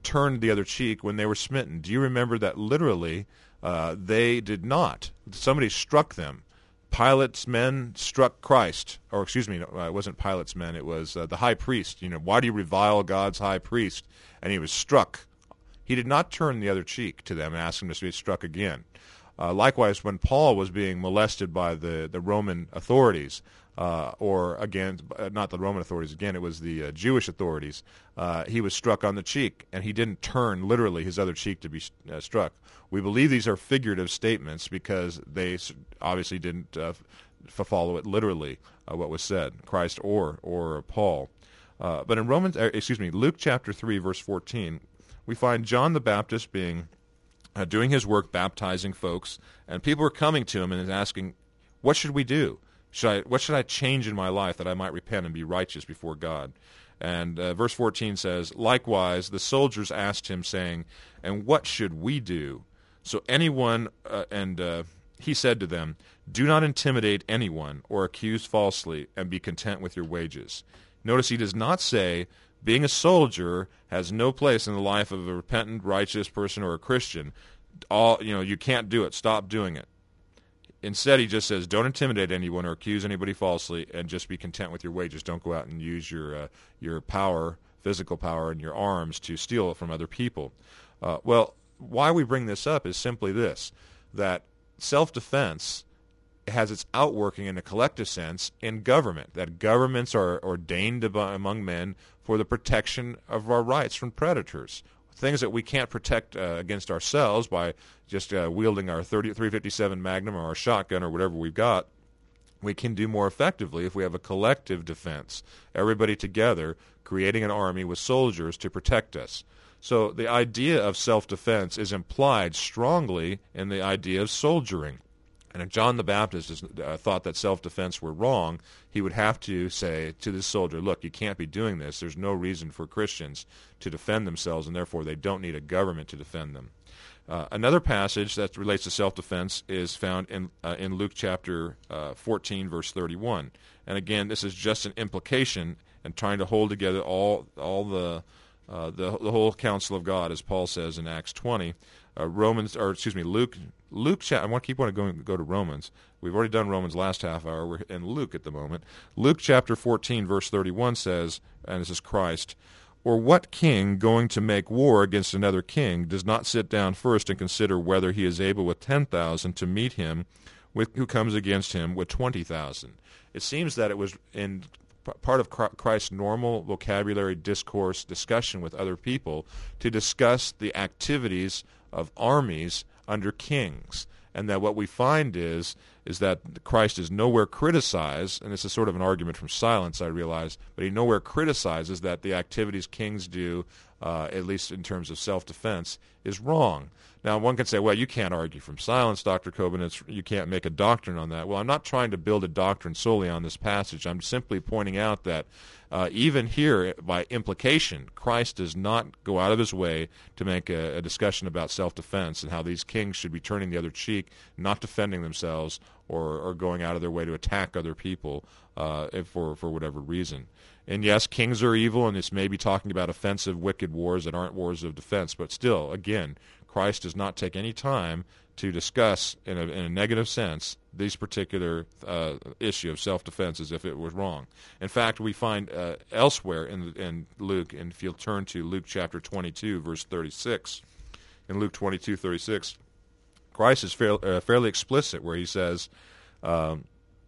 turned the other cheek when they were smitten. Do you remember that literally uh, they did not? Somebody struck them. Pilate's men struck Christ, or excuse me, no, it wasn't Pilate's men, it was uh, the high priest. You know, why do you revile God's high priest? And he was struck. He did not turn the other cheek to them and ask them to be struck again. Uh, likewise, when Paul was being molested by the, the Roman authorities, uh, or again, not the Roman authorities, again, it was the uh, Jewish authorities, uh, he was struck on the cheek, and he didn't turn literally his other cheek to be uh, struck. We believe these are figurative statements because they obviously didn't uh, f- follow it literally, uh, what was said, Christ or or Paul. Uh, but in Romans, uh, excuse me, Luke chapter three, verse fourteen, we find John the Baptist being uh, doing his work, baptizing folks, and people are coming to him and is asking, "What should we do? Should I, what should I change in my life that I might repent and be righteous before God?" And uh, verse fourteen says, "Likewise, the soldiers asked him, saying, 'And what should we do?' So anyone, uh, and uh, he said to them, 'Do not intimidate anyone or accuse falsely, and be content with your wages.'" Notice he does not say being a soldier has no place in the life of a repentant, righteous person or a Christian. All you know, you can't do it. Stop doing it. Instead, he just says, don't intimidate anyone or accuse anybody falsely, and just be content with your wages. Don't go out and use your uh, your power, physical power, and your arms to steal it from other people. Uh, well, why we bring this up is simply this, that self-defense has its outworking in a collective sense in government, that governments are ordained among men for the protection of our rights from predators, things that we can't protect uh, against ourselves by just uh, wielding our three fifty-seven Magnum or our shotgun or whatever we've got. We can do more effectively if we have a collective defense, everybody together creating an army with soldiers to protect us. So the idea of self-defense is implied strongly in the idea of soldiering. And if John the Baptist is, uh, thought that self-defense were wrong, he would have to say to this soldier, look, you can't be doing this. There's no reason for Christians to defend themselves, and therefore they don't need a government to defend them. Uh, another passage that relates to self-defense is found in uh, in Luke chapter uh, fourteen, verse thirty-one. And again, this is just an implication and trying to hold together all all the uh, the, the whole counsel of God, as Paul says in Acts twenty. Uh, Romans, or excuse me, Luke. Luke. I want to keep wanting to go, go to Romans. We've already done Romans last half hour. We're in Luke at the moment. Luke chapter fourteen, verse thirty-one says, and this is Christ, "Or what king going to make war against another king does not sit down first and consider whether he is able with ten thousand to meet him, with who comes against him with twenty thousand?" It seems that it was in part of Christ's normal vocabulary, discourse, discussion with other people to discuss the activities of armies under kings, and that what we find is is that Christ is nowhere criticized, and this is sort of an argument from silence, I realize, but he nowhere criticizes that the activities kings do, uh, at least in terms of self-defense, is wrong. Now, one can say, well, you can't argue from silence, Doctor Coben. It's, you can't make a doctrine on that. Well, I'm not trying to build a doctrine solely on this passage. I'm simply pointing out that uh, even here, by implication, Christ does not go out of his way to make a, a discussion about self-defense and how these kings should be turning the other cheek, not defending themselves, or, or going out of their way to attack other people uh, for, for whatever reason. And yes, kings are evil, and this may be talking about offensive, wicked wars that aren't wars of defense, but still, again, Christ does not take any time to discuss, in a, in a negative sense, this particular uh, issue of self-defense as if it was wrong. In fact, we find uh, elsewhere in, in Luke, and if you'll turn to Luke chapter twenty-two, verse thirty-six, in Luke twenty-two, thirty-six, Christ is fair, uh, fairly explicit where he says, um,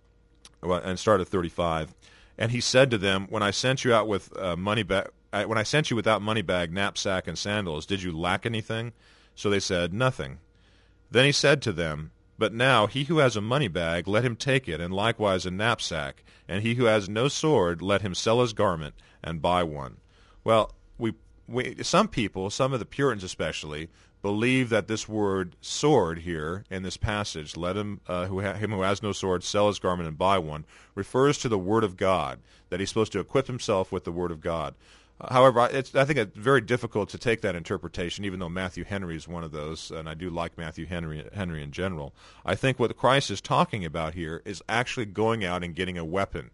well, and start at thirty-five, "And he said to them, when I sent you out with uh, money bag, when I sent you without money bag, knapsack, and sandals, did you lack anything? So they said, nothing. Then he said to them, but now he who has a money bag, let him take it, and likewise a knapsack, and he who has no sword, let him sell his garment and buy one." Well, we, we some people, some of the Puritans especially, believe that this word sword here in this passage, let him uh, who ha- him who has no sword sell his garment and buy one, refers to the Word of God, that he's supposed to equip himself with the Word of God. However, it's, I think it's very difficult to take that interpretation, even though Matthew Henry is one of those, and I do like Matthew Henry, Henry in general. I think what Christ is talking about here is actually going out and getting a weapon.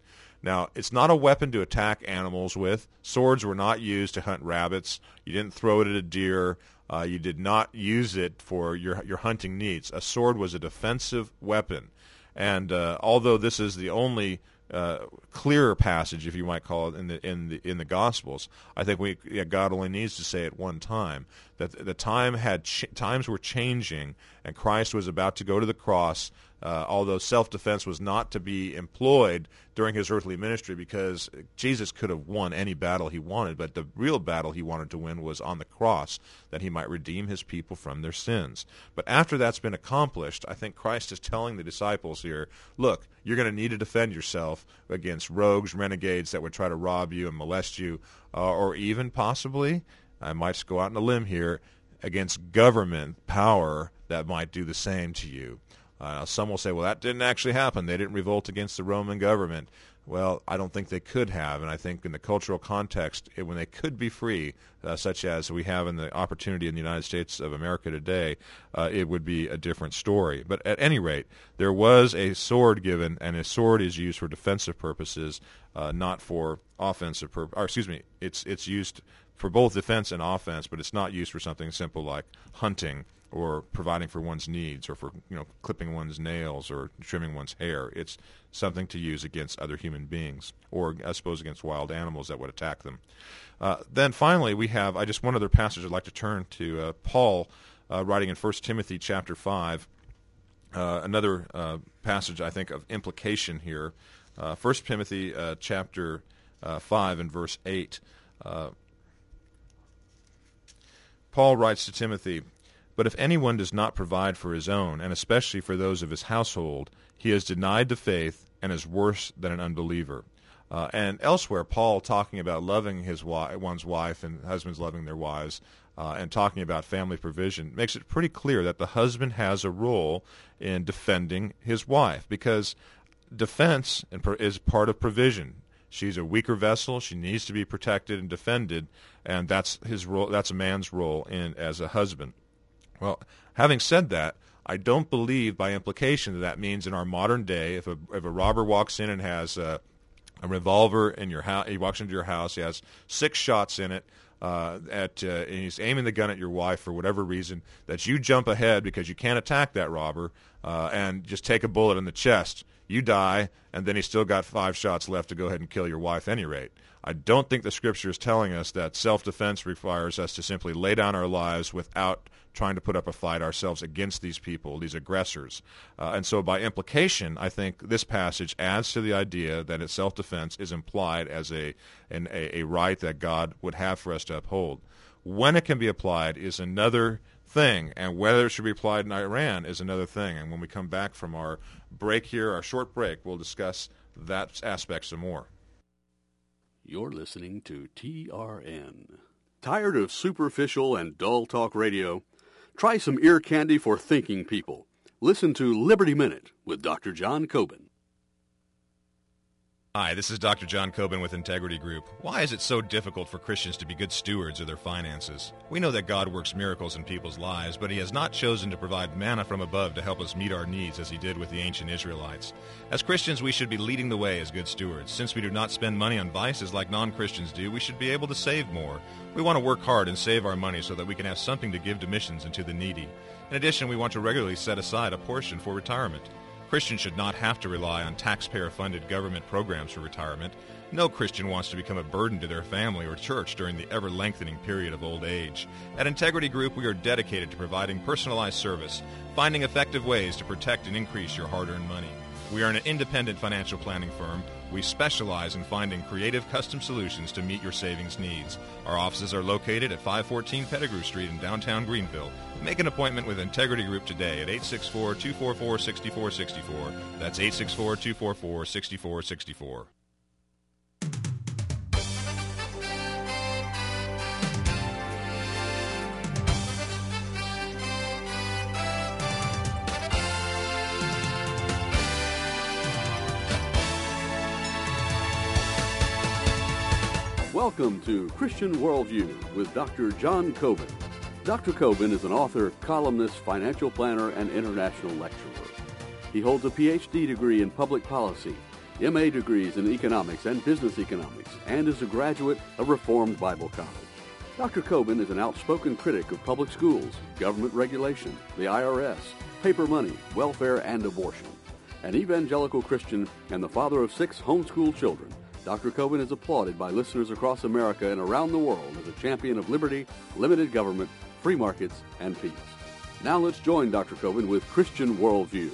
Now, it's not a weapon to attack animals with. Swords were not used to hunt rabbits. You didn't throw it at a deer. Uh, you did not use it for your your hunting needs. A sword was a defensive weapon. And uh, although this is the only uh, clearer passage, if you might call it, in the in the in the Gospels, I think we yeah, God only needs to say it one time that the time had ch- times were changing, and Christ was about to go to the cross. Uh, although self-defense was not to be employed during his earthly ministry, because Jesus could have won any battle he wanted, but the real battle he wanted to win was on the cross, that he might redeem his people from their sins. But after that's been accomplished, I think Christ is telling the disciples here, look, you're going to need to defend yourself against rogues, renegades that would try to rob you and molest you, uh, or even possibly, I might go out on a limb here, against government power that might do the same to you. Uh, some will say, well, that didn't actually happen. They didn't revolt against the Roman government. Well, I don't think they could have, and I think in the cultural context, it, when they could be free, uh, such as we have in the opportunity in the United States of America today, uh, it would be a different story. But at any rate, there was a sword given, and a sword is used for defensive purposes, uh, not for offensive purposes. Or excuse me, it's it's used for both defense and offense, but it's not used for something simple like hunting, or providing for one's needs, or for you know clipping one's nails or trimming one's hair. It's something to use against other human beings, or I suppose against wild animals that would attack them. Uh, then finally, we have I just one other passage I'd like to turn to. Uh, Paul, uh, writing in First Timothy chapter five, uh, another uh, passage I think of implication here. Uh, First Timothy uh, chapter uh, five and verse eight. Uh, Paul writes to Timothy, "But if anyone does not provide for his own, and especially for those of his household, he is denied the faith and is worse than an unbeliever." Uh, and elsewhere, Paul, talking about loving his wi- one's wife and husbands loving their wives, uh, and talking about family provision, makes it pretty clear that the husband has a role in defending his wife, because defense is part of provision. She's a weaker vessel. She needs to be protected and defended, and that's his role. That's a man's role in as a husband. Well, having said that, I don't believe by implication that that means in our modern day, if a if a robber walks in and has a, a revolver in your house, he walks into your house, he has six shots in it, uh, at uh, and he's aiming the gun at your wife for whatever reason, that you jump ahead because you can't attack that robber uh, and just take a bullet in the chest. You die, and then he's still got five shots left to go ahead and kill your wife at any rate. I don't think the Scripture is telling us that self-defense requires us to simply lay down our lives without trying to put up a fight ourselves against these people, these aggressors. Uh, and so by implication, I think this passage adds to the idea that it's self-defense is implied as a, an, a, a right that God would have for us to uphold. When it can be applied is another thing, and whether it should be applied in Iran is another thing. And when we come back from our break here, our short break, we'll discuss that aspect some more. You're listening to T R N. Tired of superficial and dull talk radio? Try some ear candy for thinking people. Listen to Liberty Minute with Doctor John Coben. Hi, this is Doctor John Coben with Integrity Group. Why is it so difficult for Christians to be good stewards of their finances? We know that God works miracles in people's lives, but He has not chosen to provide manna from above to help us meet our needs as He did with the ancient Israelites. As Christians, we should be leading the way as good stewards. Since we do not spend money on vices like non-Christians do, we should be able to save more. We want to work hard and save our money so that we can have something to give to missions and to the needy. In addition, we want to regularly set aside a portion for retirement. Christians should not have to rely on taxpayer-funded government programs for retirement. No Christian wants to become a burden to their family or church during the ever-lengthening period of old age. At Integrity Group, we are dedicated to providing personalized service, finding effective ways to protect and increase your hard-earned money. We are an independent financial planning firm. We specialize in finding creative custom solutions to meet your savings needs. Our offices are located at five fourteen Pettigrew Street in downtown Greenville. Make an appointment with Integrity Group today at eight six four, two four four, six four six four. That's eight six four, two four four, six four six four. Welcome to Christian Worldview with Doctor John Coben. Doctor Coben is an author, columnist, financial planner, and international lecturer. He holds a P H D degree in public policy M A degrees in economics and business economics, and is a graduate of Reformed Bible College. Doctor Coben is an outspoken critic of public schools, government regulation, the I R S, paper money, welfare, and abortion. An evangelical Christian and the father of six homeschooled children, Doctor Coben is applauded by listeners across America and around the world as a champion of liberty, limited government, free markets, and peace. Now let's join Doctor Coben with Christian Worldview.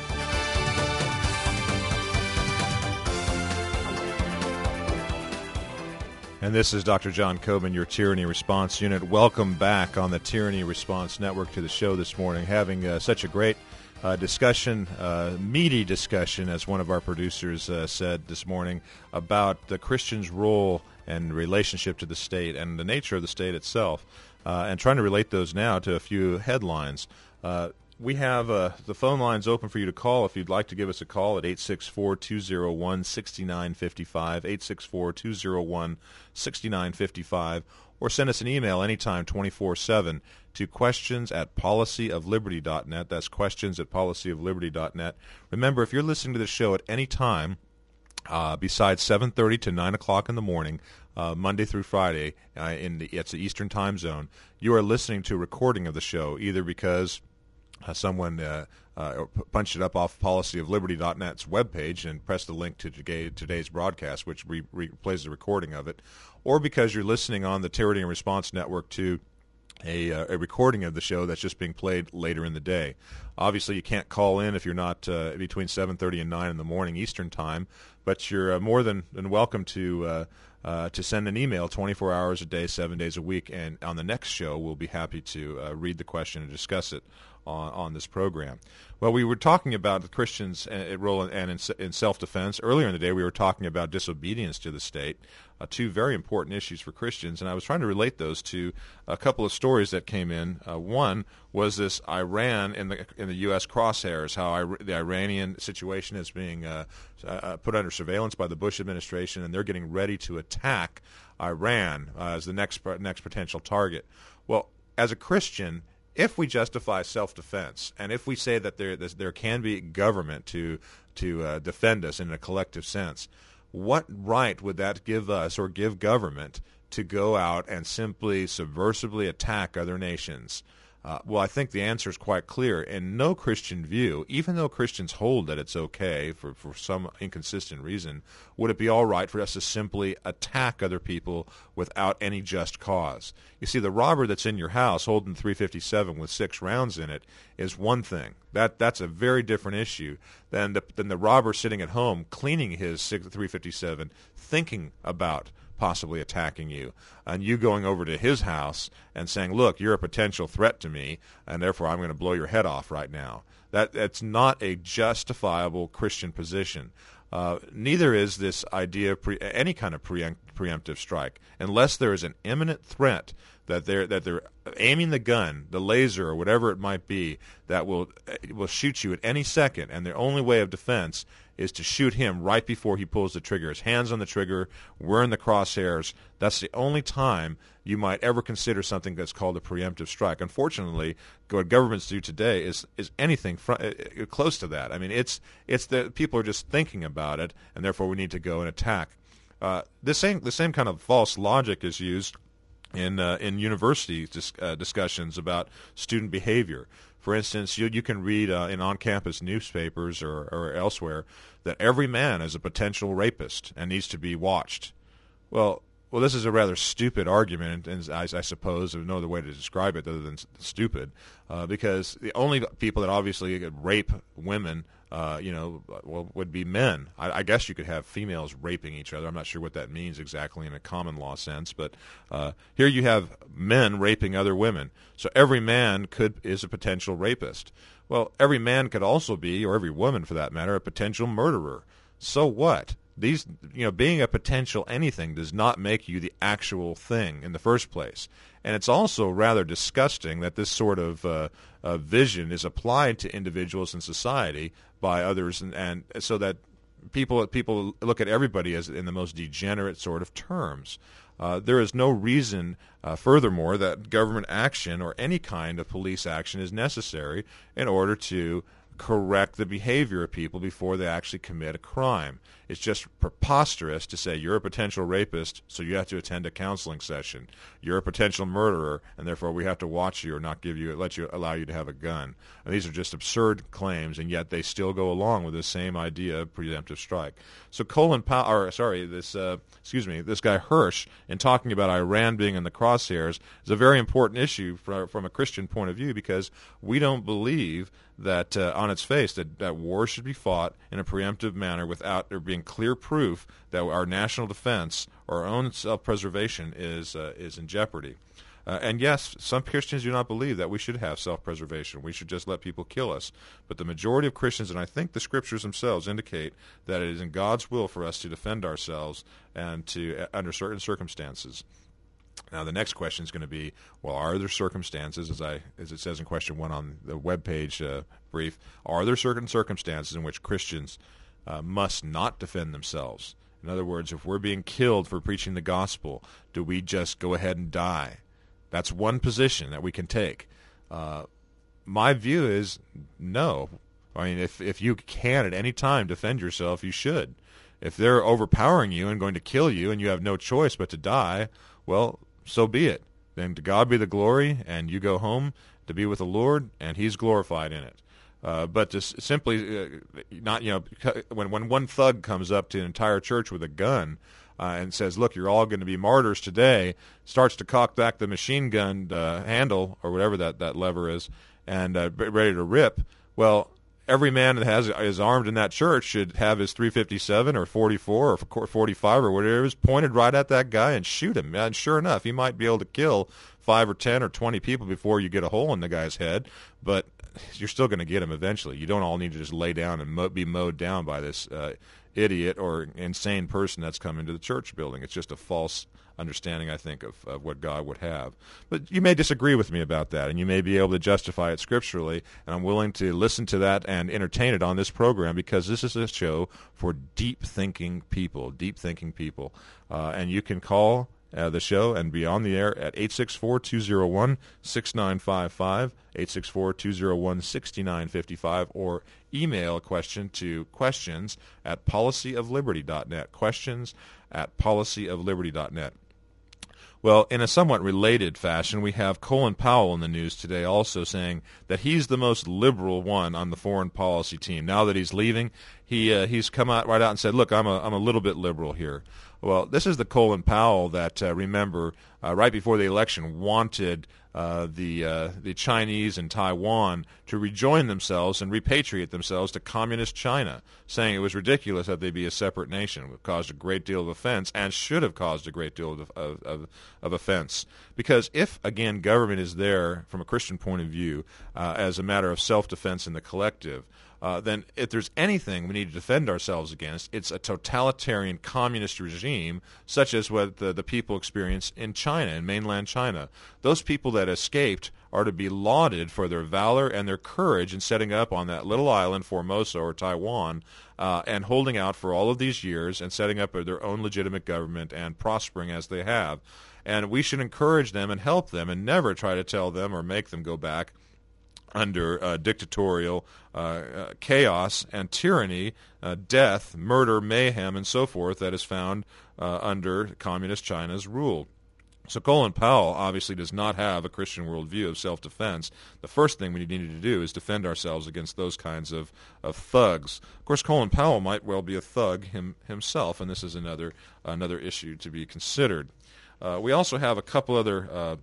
And this is Doctor John Coben, your Tyranny Response Unit. Welcome back on the Tyranny Response Network to the show this morning, having uh, such a great uh, discussion, uh, meaty discussion, as one of our producers uh, said this morning, about the Christian's role and relationship to the state and the nature of the state itself, uh, and trying to relate those now to a few headlines. Uh, We have uh, the phone lines open for you to call if you'd like to give us a call at eight six four, two oh one, six nine five five, eight six four, two oh one, six nine five five, or send us an email anytime twenty-four seven to questions at policy of liberty dot net. That's questions at policy of liberty dot net. Remember, if you're listening to the show at any time uh, besides seven thirty to nine o'clock in the morning, Uh, Monday through Friday, uh, in the, it's the Eastern Time Zone, you are listening to a recording of the show, either because Uh, someone uh, uh, punched it up off policy of liberty dot net's webpage and pressed the link to today's broadcast, which re- re- plays the recording of it, or because you're listening on the Tyranny and Response Network to a, uh, a recording of the show that's just being played later in the day. Obviously, you can't call in if you're not uh, between seven thirty and nine in the morning Eastern Time, but you're uh, more than, than welcome to uh, uh, to send an email twenty-four hours a day, seven days a week, and on the next show we'll be happy to uh, read the question and discuss it on, on this program. Well, we were talking about the Christians' uh, role in, and in, in self-defense. Earlier in the day, we were talking about disobedience to the state, uh, two very important issues for Christians, and I was trying to relate those to a couple of stories that came in. Uh, one was this Iran in the in the U S crosshairs, how I, the Iranian situation is being uh, uh, put under surveillance by the Bush administration, and they're getting ready to attack Iran uh, as the next next potential target. Well, as a Christian, if we justify self-defense, and if we say that there there can be government to to uh, defend us in a collective sense, what right would that give us or give government to go out and simply subversively attack other nations? Uh, well, I think the answer is quite clear. In no Christian view, even though Christians hold that it's okay for, for some inconsistent reason, would it be all right for us to simply attack other people without any just cause? You see, the robber that's in your house holding three fifty-seven with six rounds in it is one thing. That That's a very different issue than the, than the robber sitting at home cleaning his three fifty-seven, thinking about possibly attacking you, and you going over to his house and saying, look, you're a potential threat to me, and therefore I'm going to blow your head off right now. That That's not a justifiable Christian position. Uh, neither is this idea of pre- any kind of preempt- preemptive strike, unless there is an imminent threat that they're that they're aiming the gun, the laser, or whatever it might be, that will will shoot you at any second, and their only way of defense is to shoot him right before he pulls the trigger. His hand's on the trigger, we're in the crosshairs. That's the only time you might ever consider something that's called a preemptive strike. Unfortunately, what governments do today is is anything fr- close to that. I mean, it's it's the people are just thinking about it, and therefore we need to go and attack. Uh, the same the same kind of false logic is used in uh, in university dis- uh, discussions about student behavior. For instance, you you can read uh, in on-campus newspapers or, or elsewhere that every man is a potential rapist and needs to be watched. Well, well, this is a rather stupid argument, and I, I suppose there's no other way to describe it other than stupid, uh, because the only people that obviously could rape women, uh, you know, well, would be men. I, I guess you could have females raping each other. I'm not sure what that means exactly in a common law sense, but uh, here you have men raping other women. So every man could is a potential rapist. Well, every man could also be, or every woman for that matter, a potential murderer. So what? These, you know, being a potential anything does not make you the actual thing in the first place. And it's also rather disgusting that this sort of uh, uh, vision is applied to individuals in society by others, and, and so that people people look at everybody as in the most degenerate sort of terms. Uh, there is no reason, uh, furthermore, that government action or any kind of police action is necessary in order to correct the behavior of people before they actually commit a crime. It's just preposterous to say you're a potential rapist, so you have to attend a counseling session. You're a potential murderer, and therefore we have to watch you or not give you, let you, allow you to have a gun. And these are just absurd claims, and yet they still go along with the same idea of preemptive strike. So Colin Powell, or sorry, this, uh, excuse me, this guy Hirsch, in talking about Iran being in the crosshairs, is a very important issue for, from a Christian point of view, because we don't believe that uh, on its face that, that war should be fought in a preemptive manner without there being clear proof that our national defense or our own self-preservation is uh, is in jeopardy. Uh, and yes, some Christians do not believe that we should have self-preservation. We should just let people kill us. But the majority of Christians, and I think the scriptures themselves indicate that it is in God's will for us to defend ourselves and to uh, under certain circumstances. Now, the next question is going to be, well, are there circumstances, as I as it says in question one on the webpage uh, brief, are there certain circumstances in which Christians uh, must not defend themselves? In other words, if we're being killed for preaching the gospel, do we just go ahead and die? That's one position that we can take. Uh, my view is no. I mean, if if you can at any time defend yourself, you should. If they're overpowering you and going to kill you and you have no choice but to die, well, so be it. Then to God be the glory, and you go home to be with the Lord, and He's glorified in it. Uh, but to s- simply uh, not, you know, when when one thug comes up to an entire church with a gun uh, and says, "Look, you're all going to be martyrs today," starts to cock back the machine gun uh, handle or whatever that, that lever is, and uh, ready to rip. Well, every man that has is armed in that church should have his three fifty-seven or forty-four or forty-five or whatever it is pointed right at that guy and shoot him. And sure enough, he might be able to kill five or ten or twenty people before you get a hole in the guy's head, but you're still going to get him eventually. You don't all need to just lay down and mo- be mowed down by this uh, idiot or insane person that's come into the church building. It's just a false understanding, I think, of, of what God would have. But you may disagree with me about that, and you may be able to justify it scripturally, and I'm willing to listen to that and entertain it on this program, because this is a show for deep-thinking people, deep-thinking people. Uh, and you can call uh, the show and be on the air at eight six four, two oh one, six nine five five, eight six four, two oh one, six nine five five, or email a question to questions at policy of liberty dot net, questions at policy of liberty dot net. Well, in a somewhat related fashion, we have Colin Powell in the news today also saying that he's the most liberal one on the foreign policy team. Now that he's leaving, he uh, he's come out right out and said, look, I'm a, I'm a little bit liberal here. Well, this is the Colin Powell that, uh, remember, uh, right before the election wanted uh, the uh, the Chinese and Taiwan to rejoin themselves and repatriate themselves to communist China, saying it was ridiculous that they be a separate nation. It caused a great deal of offense and should have caused a great deal of, of, of, of offense. Because if, again, government is there from a Christian point of view uh, as a matter of self-defense in the collective, Uh, then if there's anything we need to defend ourselves against, it's a totalitarian communist regime such as what the, the people experience in China, in mainland China. Those people that escaped are to be lauded for their valor and their courage in setting up on that little island, Formosa or Taiwan, uh, and holding out for all of these years and setting up their own legitimate government and prospering as they have. And we should encourage them and help them and never try to tell them or make them go back under uh, dictatorial uh, uh, chaos and tyranny, uh, death, murder, mayhem, and so forth that is found uh, under communist China's rule. So Colin Powell obviously does not have a Christian worldview of self-defense. The first thing we need to do is defend ourselves against those kinds of, of thugs. Of course, Colin Powell might well be a thug him, himself, and this is another another issue to be considered. Uh, we also have a couple other uh,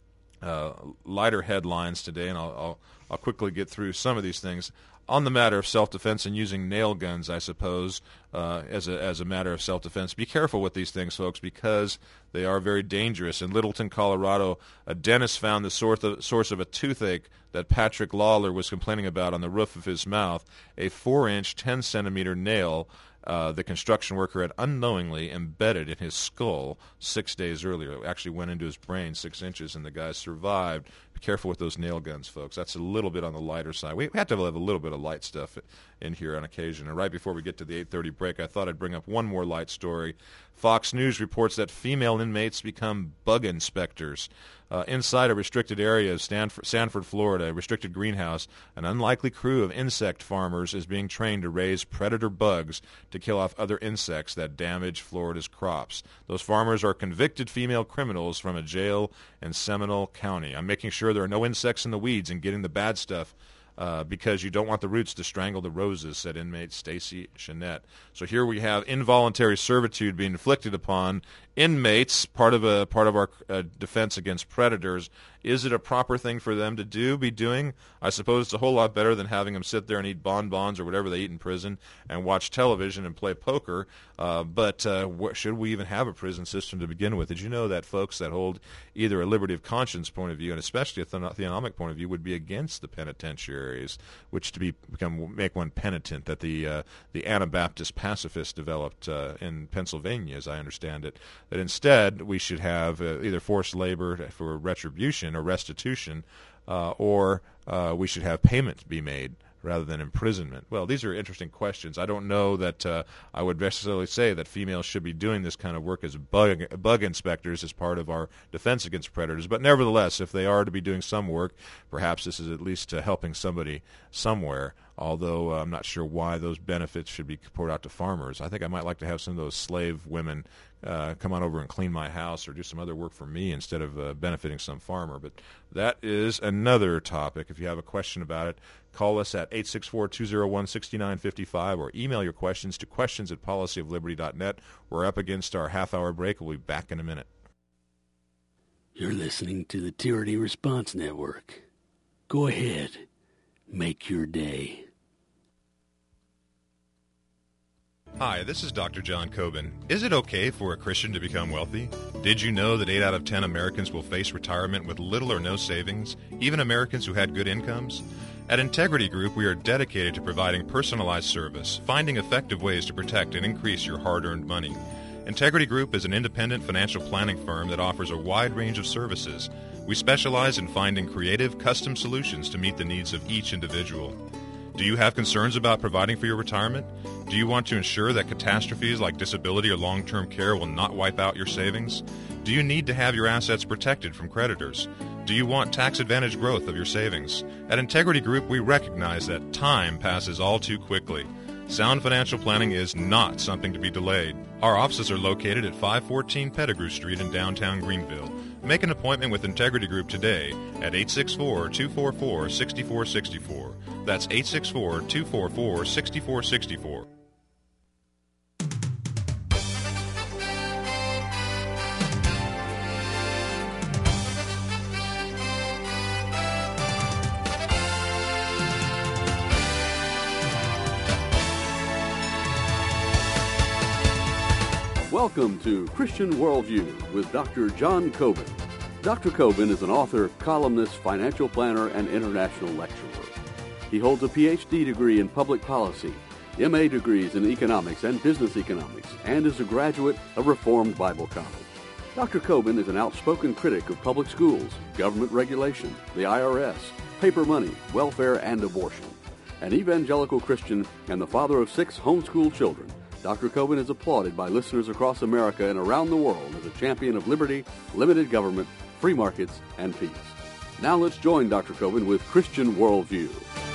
uh, lighter headlines today, and I'll, I'll I'll quickly get through some of these things. On the matter of self-defense and using nail guns, I suppose, uh, as a as a matter of self-defense, be careful with these things, folks, because they are very dangerous. In Littleton, Colorado, a dentist found the source of, source of a toothache that Patrick Lawler was complaining about on the roof of his mouth, a four-inch, ten-centimeter nail Uh, the construction worker had unknowingly embedded in his skull six days earlier. It actually went into his brain six inches, and the guy survived. Be careful with those nail guns, folks. That's a little bit on the lighter side. We have to have a little bit of light stuff in here on occasion. And right before we get to the eight thirty break, I thought I'd bring up one more light story. Fox News reports that female inmates become bug inspectors. Uh, inside a restricted area of Stanford, Sanford, Florida, a restricted greenhouse, an unlikely crew of insect farmers is being trained to raise predator bugs to kill off other insects that damage Florida's crops. Those farmers are convicted female criminals from a jail in Seminole County. I'm making sure there are no insects in the weeds and getting the bad stuff Uh, because you don't want the roots to strangle the roses, said inmate Stacy Chanette. So here we have involuntary servitude being inflicted upon inmates, part of a part of our uh, defense against predators. Is it a proper thing for them to do, be doing? I suppose it's a whole lot better than having them sit there and eat bonbons or whatever they eat in prison and watch television and play poker. Uh, but uh, wh- should we even have a prison system to begin with? Did you know that folks that hold either a liberty of conscience point of view and especially a the- theonomic point of view would be against the penitentiaries, which to be become make one penitent, that the uh, the Anabaptist pacifists developed uh, in Pennsylvania, as I understand it, that instead we should have uh, either forced labor for retribution or restitution, uh, or uh, we should have payment be made rather than imprisonment. Well, these are interesting questions. I don't know that uh, I would necessarily say that females should be doing this kind of work as bug, bug inspectors as part of our defense against predators. But nevertheless, if they are to be doing some work, perhaps this is at least uh, helping somebody somewhere, although uh, I'm not sure why those benefits should be poured out to farmers. I think I might like to have some of those slave women uh, come on over and clean my house or do some other work for me instead of uh, benefiting some farmer. But that is another topic. If you have a question about it, call us at eight six four, two oh one, six nine five five or email your questions to questions at policy of liberty dot net. We're up against our half-hour break. We'll be back in a minute. You're listening to the Tyranny Response Network. Go ahead. Make your day. Hi, this is Doctor John Coben. Is it okay for a Christian to become wealthy? Did you know that eight out of ten Americans will face retirement with little or no savings, even Americans who had good incomes? At Integrity Group, we are dedicated to providing personalized service, finding effective ways to protect and increase your hard-earned money. Integrity Group is an independent financial planning firm that offers a wide range of services. We specialize in finding creative, custom solutions to meet the needs of each individual. Do you have concerns about providing for your retirement? Do you want to ensure that catastrophes like disability or long-term care will not wipe out your savings? Do you need to have your assets protected from creditors? Do you want tax-advantaged growth of your savings? At Integrity Group, we recognize that time passes all too quickly. Sound financial planning is not something to be delayed. Our offices are located at five fourteen Pettigrew Street in downtown Greenville. Make an appointment with Integrity Group today at eight six four, two four four, six four six four. That's eight six four, two four four, six four six four. Welcome to Christian Worldview with Doctor John Coben. Doctor Coben is an author, columnist, financial planner, and international lecturer. He holds a P H D degree in public policy, M A degrees in economics and business economics, and is a graduate of Reformed Bible College. Doctor Coben is an outspoken critic of public schools, government regulation, the I R S, paper money, welfare, and abortion. An evangelical Christian and the father of six homeschool children, Doctor Coben is applauded by listeners across America and around the world as a champion of liberty, limited government, free markets, and peace. Now let's join Doctor Coben with Christian Worldview.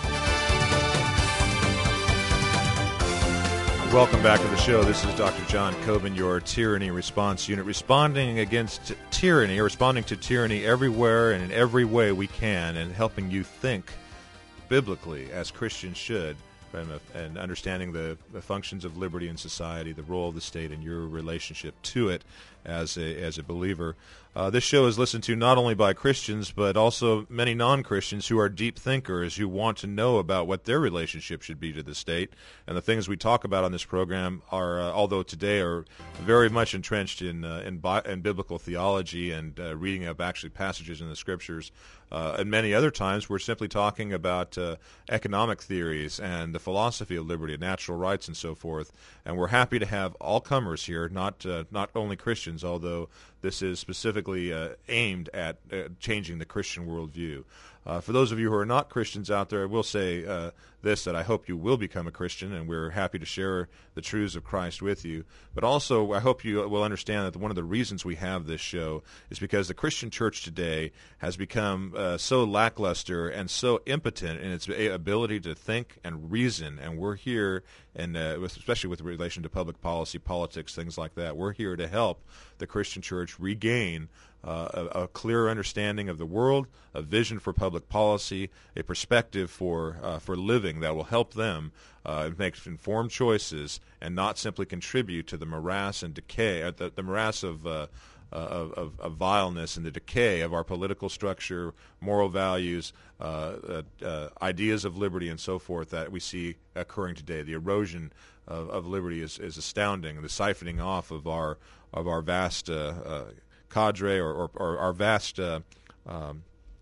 Welcome back to the show. This is Doctor John Coben, your Tyranny Response Unit, responding against tyranny, or responding to tyranny everywhere and in every way we can, and helping you think biblically, as Christians should, and understanding the, the functions of liberty in society, the role of the state, and your relationship to it as a, as a believer. Uh, this show is listened to not only by Christians, but also many non-Christians who are deep thinkers, who want to know about what their relationship should be to the state. And the things we talk about on this program are, uh, although today are very much entrenched in uh, in, bi- in biblical theology and uh, reading of actually passages in the Scriptures, uh, and many other times we're simply talking about uh, economic theories and the philosophy of liberty, natural rights, and so forth. And we're happy to have all comers here, not uh, not only Christians, although this is specifically uh, aimed at uh, changing the Christian worldview. Uh, for those of you who are not Christians out there, I will say uh, this, that I hope you will become a Christian, and we're happy to share the truths of Christ with you. But also, I hope you will understand that one of the reasons we have this show is because the Christian church today has become uh, so lackluster and so impotent in its ability to think and reason, and we're here, and uh, especially with relation to public policy, politics, things like that, we're here to help the Christian church regain Uh, a, a clear understanding of the world, a vision for public policy, a perspective for uh, for living that will help them uh, make informed choices and not simply contribute to the morass and decay, uh, the, the morass of, uh, uh, of of vileness and the decay of our political structure, moral values, uh, uh, uh, ideas of liberty, and so forth that we see occurring today. The erosion of, of liberty is, is astounding. The siphoning off of our of our vast Uh, uh, cadre or, or, or our vast uh, um,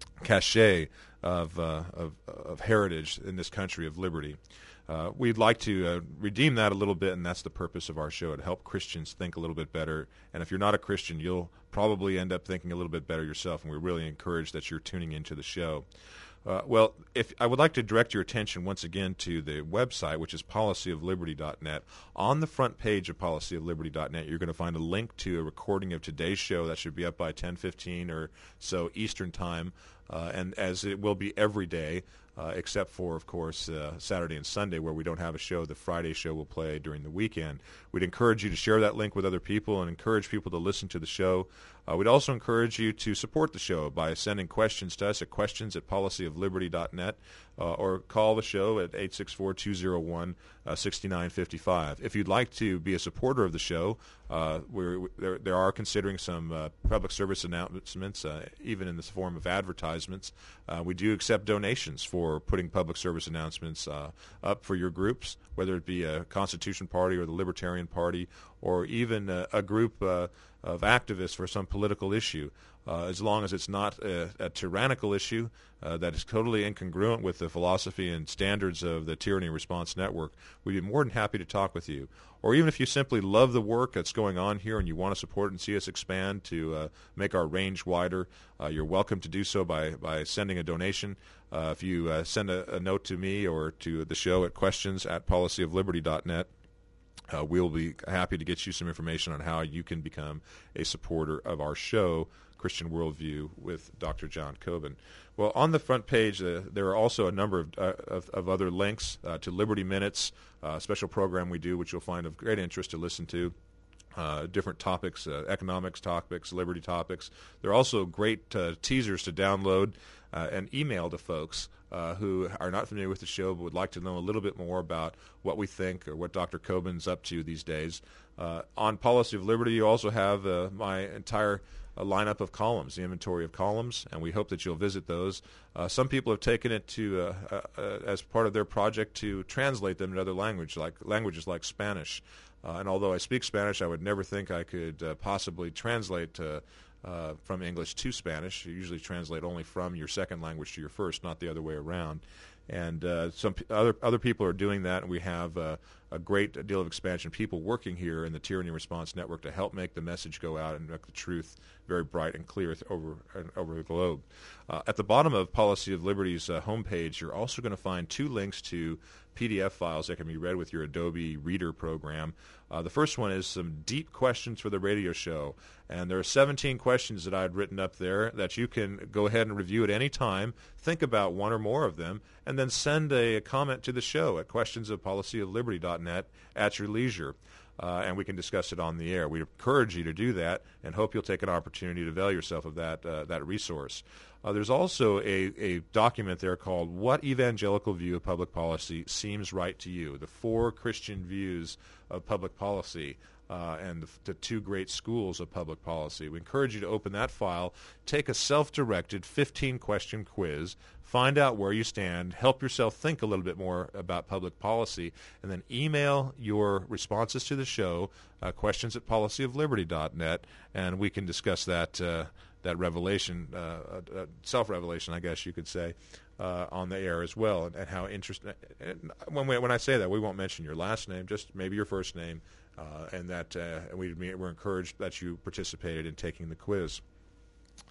cachet of, uh, of of heritage in this country of liberty. Uh, we'd like to uh, redeem that a little bit, and that's the purpose of our show, to help Christians think a little bit better. And if you're not a Christian, you'll probably end up thinking a little bit better yourself, and we really encourage that you're tuning into the show. Uh, well, if I would like to direct your attention once again to the website, which is policy of liberty dot net. On the front page of policy of liberty dot net, you're going to find a link to a recording of today's show that should be up by ten fifteen or so Eastern Time, uh, and as it will be every day, uh, except for, of course, uh, Saturday and Sunday, where we don't have a show. The Friday show will play during the weekend. We'd encourage you to share that link with other people and encourage people to listen to the show. Uh, we'd also encourage you to support the show by sending questions to us at questions at policy of liberty dot net uh, or call the show at eight six four, two oh one, six nine five five. If you'd like to be a supporter of the show, uh, we're, there, there are considering some uh, public service announcements, uh, even in the form of advertisements. Uh, we do accept donations for putting public service announcements uh, up for your groups, whether it be a Constitution Party or the Libertarian Party, or even a, a group uh, of activists for some political issue. Uh, as long as it's not a, a tyrannical issue uh, that is totally incongruent with the philosophy and standards of the Tyranny Response Network, we'd be more than happy to talk with you. Or even if you simply love the work that's going on here and you want to support and see us expand to uh, make our range wider, uh, you're welcome to do so by, by sending a donation. Uh, if you uh, send a, a note to me or to the show at questions at policy of liberty dot net, Uh, we'll be happy to get you some information on how you can become a supporter of our show, Christian Worldview, with Doctor John Coben. Well, on the front page, uh, there are also a number of, uh, of, of other links uh, to Liberty Minutes, uh, a special program we do, which you'll find of great interest to listen to. Uh, different topics, uh, economics topics, liberty topics. There are also great uh, teasers to download uh, and email to folks uh, who are not familiar with the show but would like to know a little bit more about what we think or what Doctor Coben's up to these days. Uh, on Policy of Liberty, you also have uh, my entire uh, lineup of columns, the inventory of columns, and we hope that you'll visit those. Uh, some people have taken it to uh, uh, uh, as part of their project to translate them to other language, like languages like Spanish. Uh, and although I speak Spanish, I would never think I could uh, possibly translate uh, uh, from English to Spanish. You usually translate only from your second language to your first, not the other way around. And uh, some p- other other people are doing that, and we have uh, a great deal of expansion. People working here in the Tyranny Response Network to help make the message go out and make the truth very bright and clear th- over uh, over the globe. Uh, at the bottom of Policy of Liberty's uh, homepage, you're also going to find two links to P D F files that can be read with your Adobe Reader program. Uh, the first one is some deep questions for the radio show, and there are seventeen questions that I had written up there that you can go ahead and review at any time, think about one or more of them, and then send a, a comment to the show at questions of policy of liberty dot net at your leisure. Uh, and we can discuss it on the air. We encourage you to do that and hope you'll take an opportunity to avail yourself of that uh, that resource. Uh, there's also a, a document there called What Evangelical View of Public Policy Seems Right to You? The Four Christian Views of Public Policy uh, and the, the two great schools of public policy. We encourage you to open that file, take a self-directed fifteen-question quiz, find out where you stand, help yourself think a little bit more about public policy, and then email your responses to the show, uh, questions at policy of liberty dot net, and we can discuss that uh, that revelation, uh, uh, self-revelation, I guess you could say, uh, on the air as well, and, and how interesting. When we, when I say that, we won't mention your last name, just maybe your first name, uh, and that uh, we, we're encouraged that you participated in taking the quiz.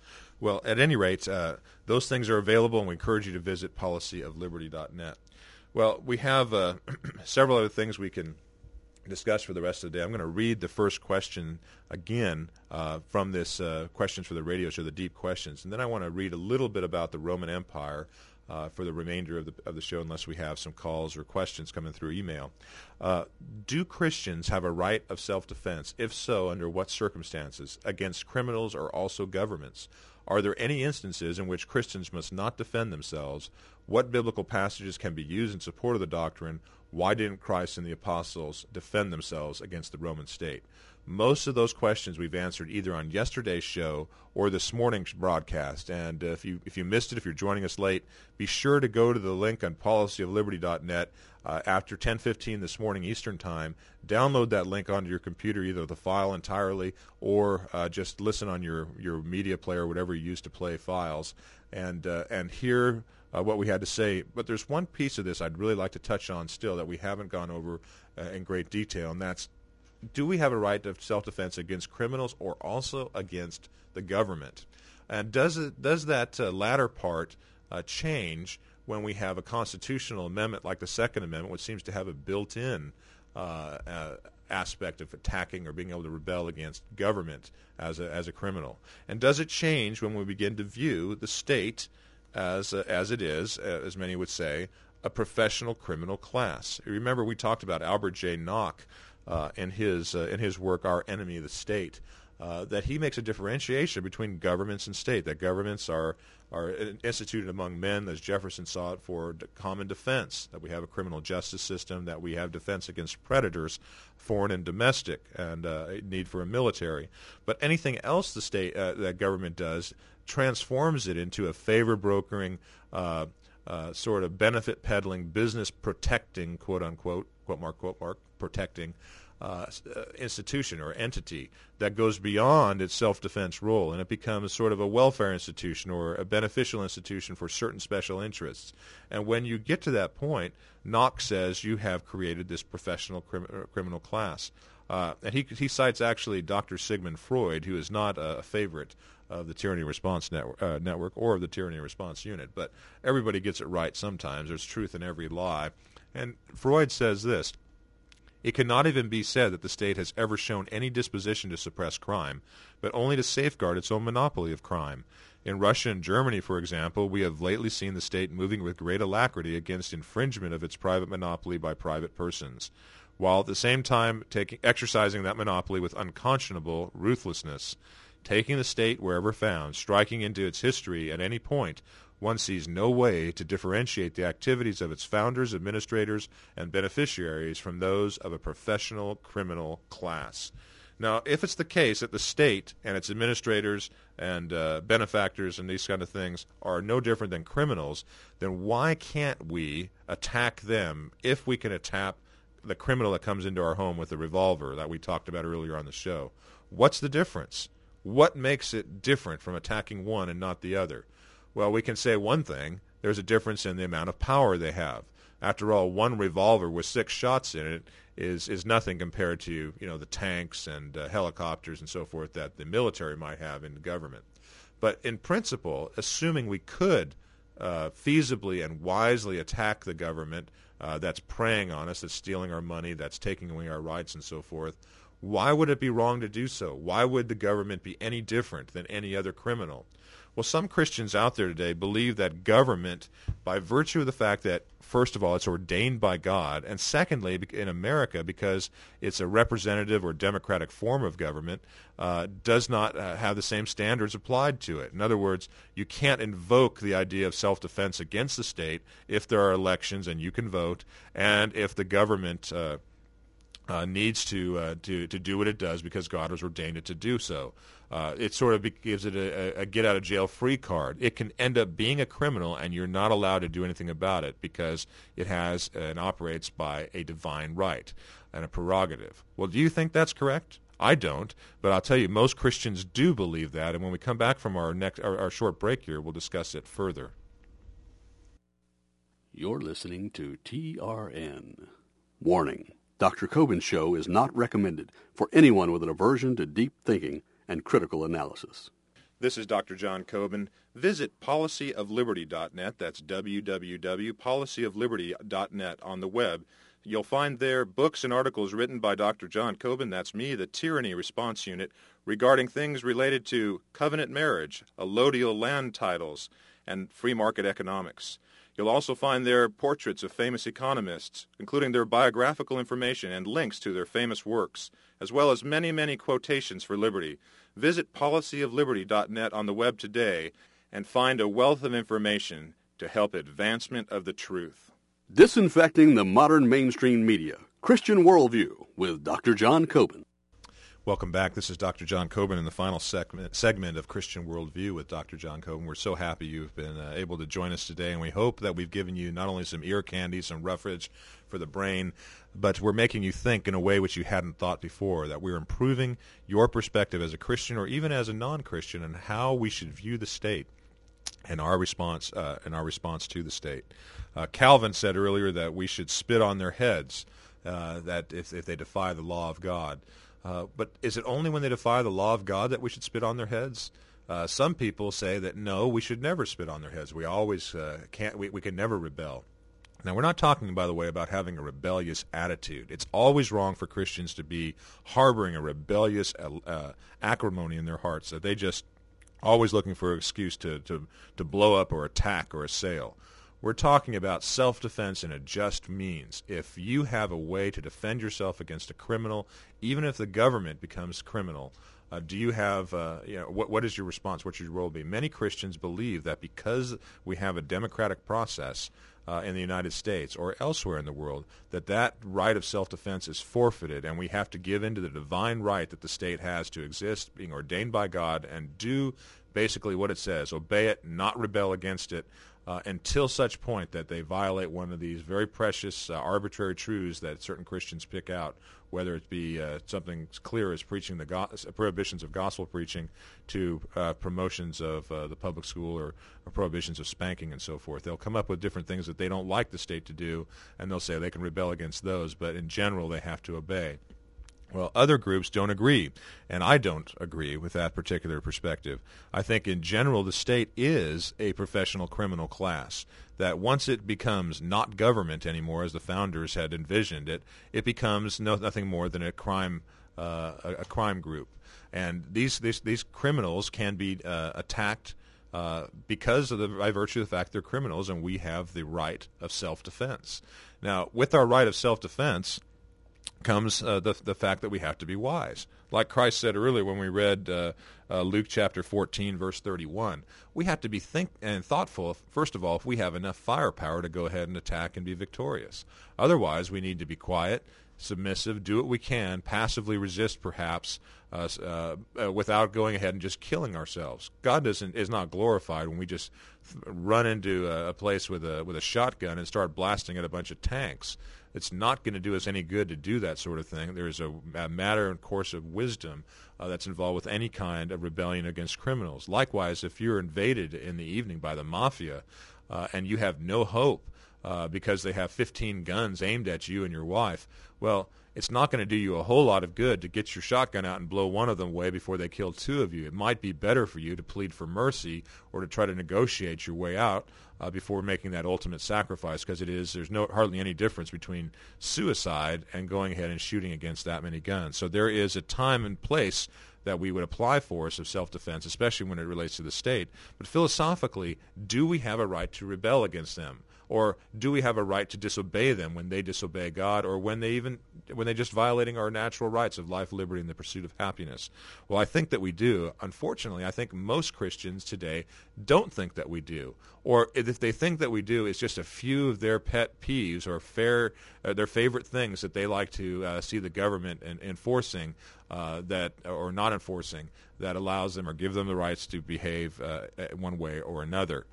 Well, at any rate, uh, those things are available, and we encourage you to visit policy of liberty dot net. Well, we have uh, several other things we can discuss for the rest of the day. I'm going to read the first question again uh, from this uh, Questions for the Radio Show, the Deep Questions, and then I want to read a little bit about the Roman Empire uh, for the remainder of the of the show, unless we have some calls or questions coming through email. Uh, do Christians have a right of self-defense? If so, under what circumstances? Against criminals or also governments? Are there any instances in which Christians must not defend themselves? What biblical passages can be used in support of the doctrine? Why didn't Christ and the apostles defend themselves against the Roman state? Most of those questions we've answered either on yesterday's show or this morning's broadcast. And uh, if you if you missed it, if you're joining us late, be sure to go to the link on policy of liberty dot net uh, after ten fifteen this morning Eastern Time. Download that link onto your computer, either the file entirely or uh, just listen on your, your media player, whatever you use to play files, and uh, and hear Uh, what we had to say. But there's one piece of this I'd really like to touch on still that we haven't gone over uh, in great detail, and that's, do we have a right of self-defense against criminals or also against the government? And does it, does that uh, latter part uh, change when we have a constitutional amendment like the Second Amendment, which seems to have a built-in uh, uh, aspect of attacking or being able to rebel against government as a, as a criminal? And does it change when we begin to view the state as uh, as it is, uh, as many would say, a professional criminal class? Remember, we talked about Albert J. Nock uh, in his uh, in his work, Our Enemy, the State, uh, that he makes a differentiation between governments and state, that governments are are instituted among men, as Jefferson saw it, for common defense, that we have a criminal justice system, that we have defense against predators, foreign and domestic, and uh, a need for a military. But anything else the state uh, that government does transforms it into a favor brokering, uh, uh, sort of benefit peddling, business protecting, quote unquote, quote mark, quote mark, protecting uh, institution or entity that goes beyond its self-defense role, and it becomes sort of a welfare institution or a beneficial institution for certain special interests. And when you get to that point, Knox says you have created this professional crim- criminal class. Uh, and he he cites actually Doctor Sigmund Freud, who is not a favorite of the Tyranny Response Network, uh, network or of the Tyranny Response Unit. But everybody gets it right sometimes. There's truth in every lie. And Freud says this: it cannot even be said that the state has ever shown any disposition to suppress crime, but only to safeguard its own monopoly of crime. In Russia and Germany, for example, we have lately seen the state moving with great alacrity against infringement of its private monopoly by private persons, while at the same time taking, exercising that monopoly with unconscionable ruthlessness. Taking the state wherever found, striking into its history at any point, one sees no way to differentiate the activities of its founders, administrators, and beneficiaries from those of a professional criminal class. Now, if it's the case that the state and its administrators and uh, benefactors and these kind of things are no different than criminals, then why can't we attack them if we can attack the criminal that comes into our home with a revolver that we talked about earlier on the show? What's the difference? What makes it different from attacking one and not the other? Well, we can say one thing. There's a difference in the amount of power they have. After all, one revolver with six shots in it is is nothing compared to, you know, the tanks and uh, helicopters and so forth that the military might have in the government. But in principle, assuming we could uh, feasibly and wisely attack the government uh, that's preying on us, that's stealing our money, that's taking away our rights and so forth, why would it be wrong to do so? Why would the government be any different than any other criminal? Well, some Christians out there today believe that government, by virtue of the fact that, first of all, it's ordained by God, and secondly, in America, because it's a representative or democratic form of government, uh, does not uh, have the same standards applied to it. In other words, you can't invoke the idea of self-defense against the state if there are elections and you can vote, and if the government uh, Uh, needs to, uh, to to do what it does because God has ordained it to do so. Uh, it sort of be- gives it a, a get-out-of-jail-free card. It can end up being a criminal, and you're not allowed to do anything about it because it has and operates by a divine right and a prerogative. Well, do you think that's correct? I don't, but I'll tell you, most Christians do believe that, and when we come back from our, next, our, our short break here, we'll discuss it further. You're listening to T R N. Warning. Doctor Kobin's show is not recommended for anyone with an aversion to deep thinking and critical analysis. This is Doctor John Coben. Visit policy of liberty dot net. That's w w w dot policy of liberty dot net on the web. You'll find there books and articles written by Doctor John Coben, that's me, the Tyranny Response Unit, regarding things related to covenant marriage, allodial land titles, and free market economics. You'll also find there portraits of famous economists, including their biographical information and links to their famous works, as well as many, many quotations for liberty. Visit policy of liberty dot net on the web today and find a wealth of information to help advancement of the truth. Disinfecting the modern mainstream media, Christian Worldview with Doctor John Coben. Welcome back. This is Doctor John Coben in the final segment, segment of Christian Worldview with Doctor John Coben. We're so happy you've been uh, able to join us today, and we hope that we've given you not only some ear candy, some roughage for the brain, but we're making you think in a way which you hadn't thought before, that we're improving your perspective as a Christian or even as a non-Christian and how we should view the state and our response uh, and our response to the state. Uh, Calvin said earlier that we should spit on their heads, uh, that if, if they defy the law of God. Uh, but is it only when they defy the law of God that we should spit on their heads? Uh, some people say that no, we should never spit on their heads. We always uh, can't. We, we can never rebel. Now, we're not talking, by the way, about having a rebellious attitude. It's always wrong for Christians to be harboring a rebellious uh, acrimony in their hearts, that they just always looking for an excuse to, to, to blow up or attack or assail. We're talking about self-defense in a just means. If you have a way to defend yourself against a criminal, even if the government becomes criminal, uh, do you have, uh, you know, what, what is your response? What should your role be? Many Christians believe that because we have a democratic process uh, in the United States or elsewhere in the world, that that right of self-defense is forfeited, and we have to give in to the divine right that the state has to exist, being ordained by God, and do basically what it says, obey it, not rebel against it, Uh, until such point that they violate one of these very precious uh, arbitrary truths that certain Christians pick out, whether it be uh, something as clear as preaching the go- prohibitions of gospel preaching to uh, promotions of uh, the public school or, or prohibitions of spanking and so forth. They'll come up with different things that they don't like the state to do, and they'll say they can rebel against those, but in general they have to obey. Well, other groups don't agree, and I don't agree with that particular perspective. I think in general the state is a professional criminal class, that once it becomes not government anymore, as the founders had envisioned it, it becomes no, nothing more than a crime uh, a, a crime group. And these, these, these criminals can be uh, attacked uh, because of the, by virtue of the fact they're criminals, and we have the right of self-defense. Now, with our right of self-defense comes uh, the the fact that we have to be wise. Like Christ said earlier when we read uh, uh, Luke chapter fourteen, verse thirty-one, we have to be think and thoughtful, first of all, if we have enough firepower to go ahead and attack and be victorious. Otherwise, we need to be quiet, submissive, do what we can, passively resist perhaps, uh, uh, uh, without going ahead and just killing ourselves. God doesn't is not glorified when we just run into a, a place with a with a shotgun and start blasting at a bunch of tanks. It's not going to do us any good to do that sort of thing. There's a, a matter and course of wisdom uh, that's involved with any kind of rebellion against criminals. Likewise, if you're invaded in the evening by the mafia uh, and you have no hope uh, because they have fifteen guns aimed at you and your wife, well, it's not going to do you a whole lot of good to get your shotgun out and blow one of them away before they kill two of you. It might be better for you to plead for mercy or to try to negotiate your way out uh, before making that ultimate sacrifice, because it is there's no hardly any difference between suicide and going ahead and shooting against that many guns. So there is a time and place that we would apply for us of self-defense, especially when it relates to the state. But philosophically, do we have a right to rebel against them? Or do we have a right to disobey them when they disobey God, or when they even when they're just violating our natural rights of life, liberty, and the pursuit of happiness? Well, I think that we do. Unfortunately, I think most Christians today don't think that we do. Or if they think that we do, it's just a few of their pet peeves or fair, uh, their favorite things that they like to uh, see the government in, enforcing uh, that or not enforcing that allows them or give them the rights to behave uh, one way or another.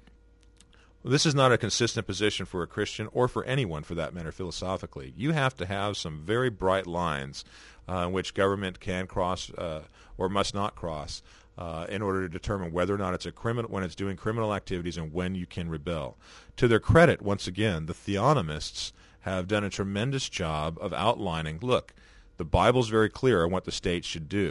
This is not a consistent position for a Christian or for anyone, for that matter, philosophically. You have to have some very bright lines uh, in which government can cross uh, or must not cross uh, in order to determine whether or not it's a criminal when it's doing criminal activities and when you can rebel. To their credit, once again, the theonomists have done a tremendous job of outlining, look, the Bible's very clear on what the state should do.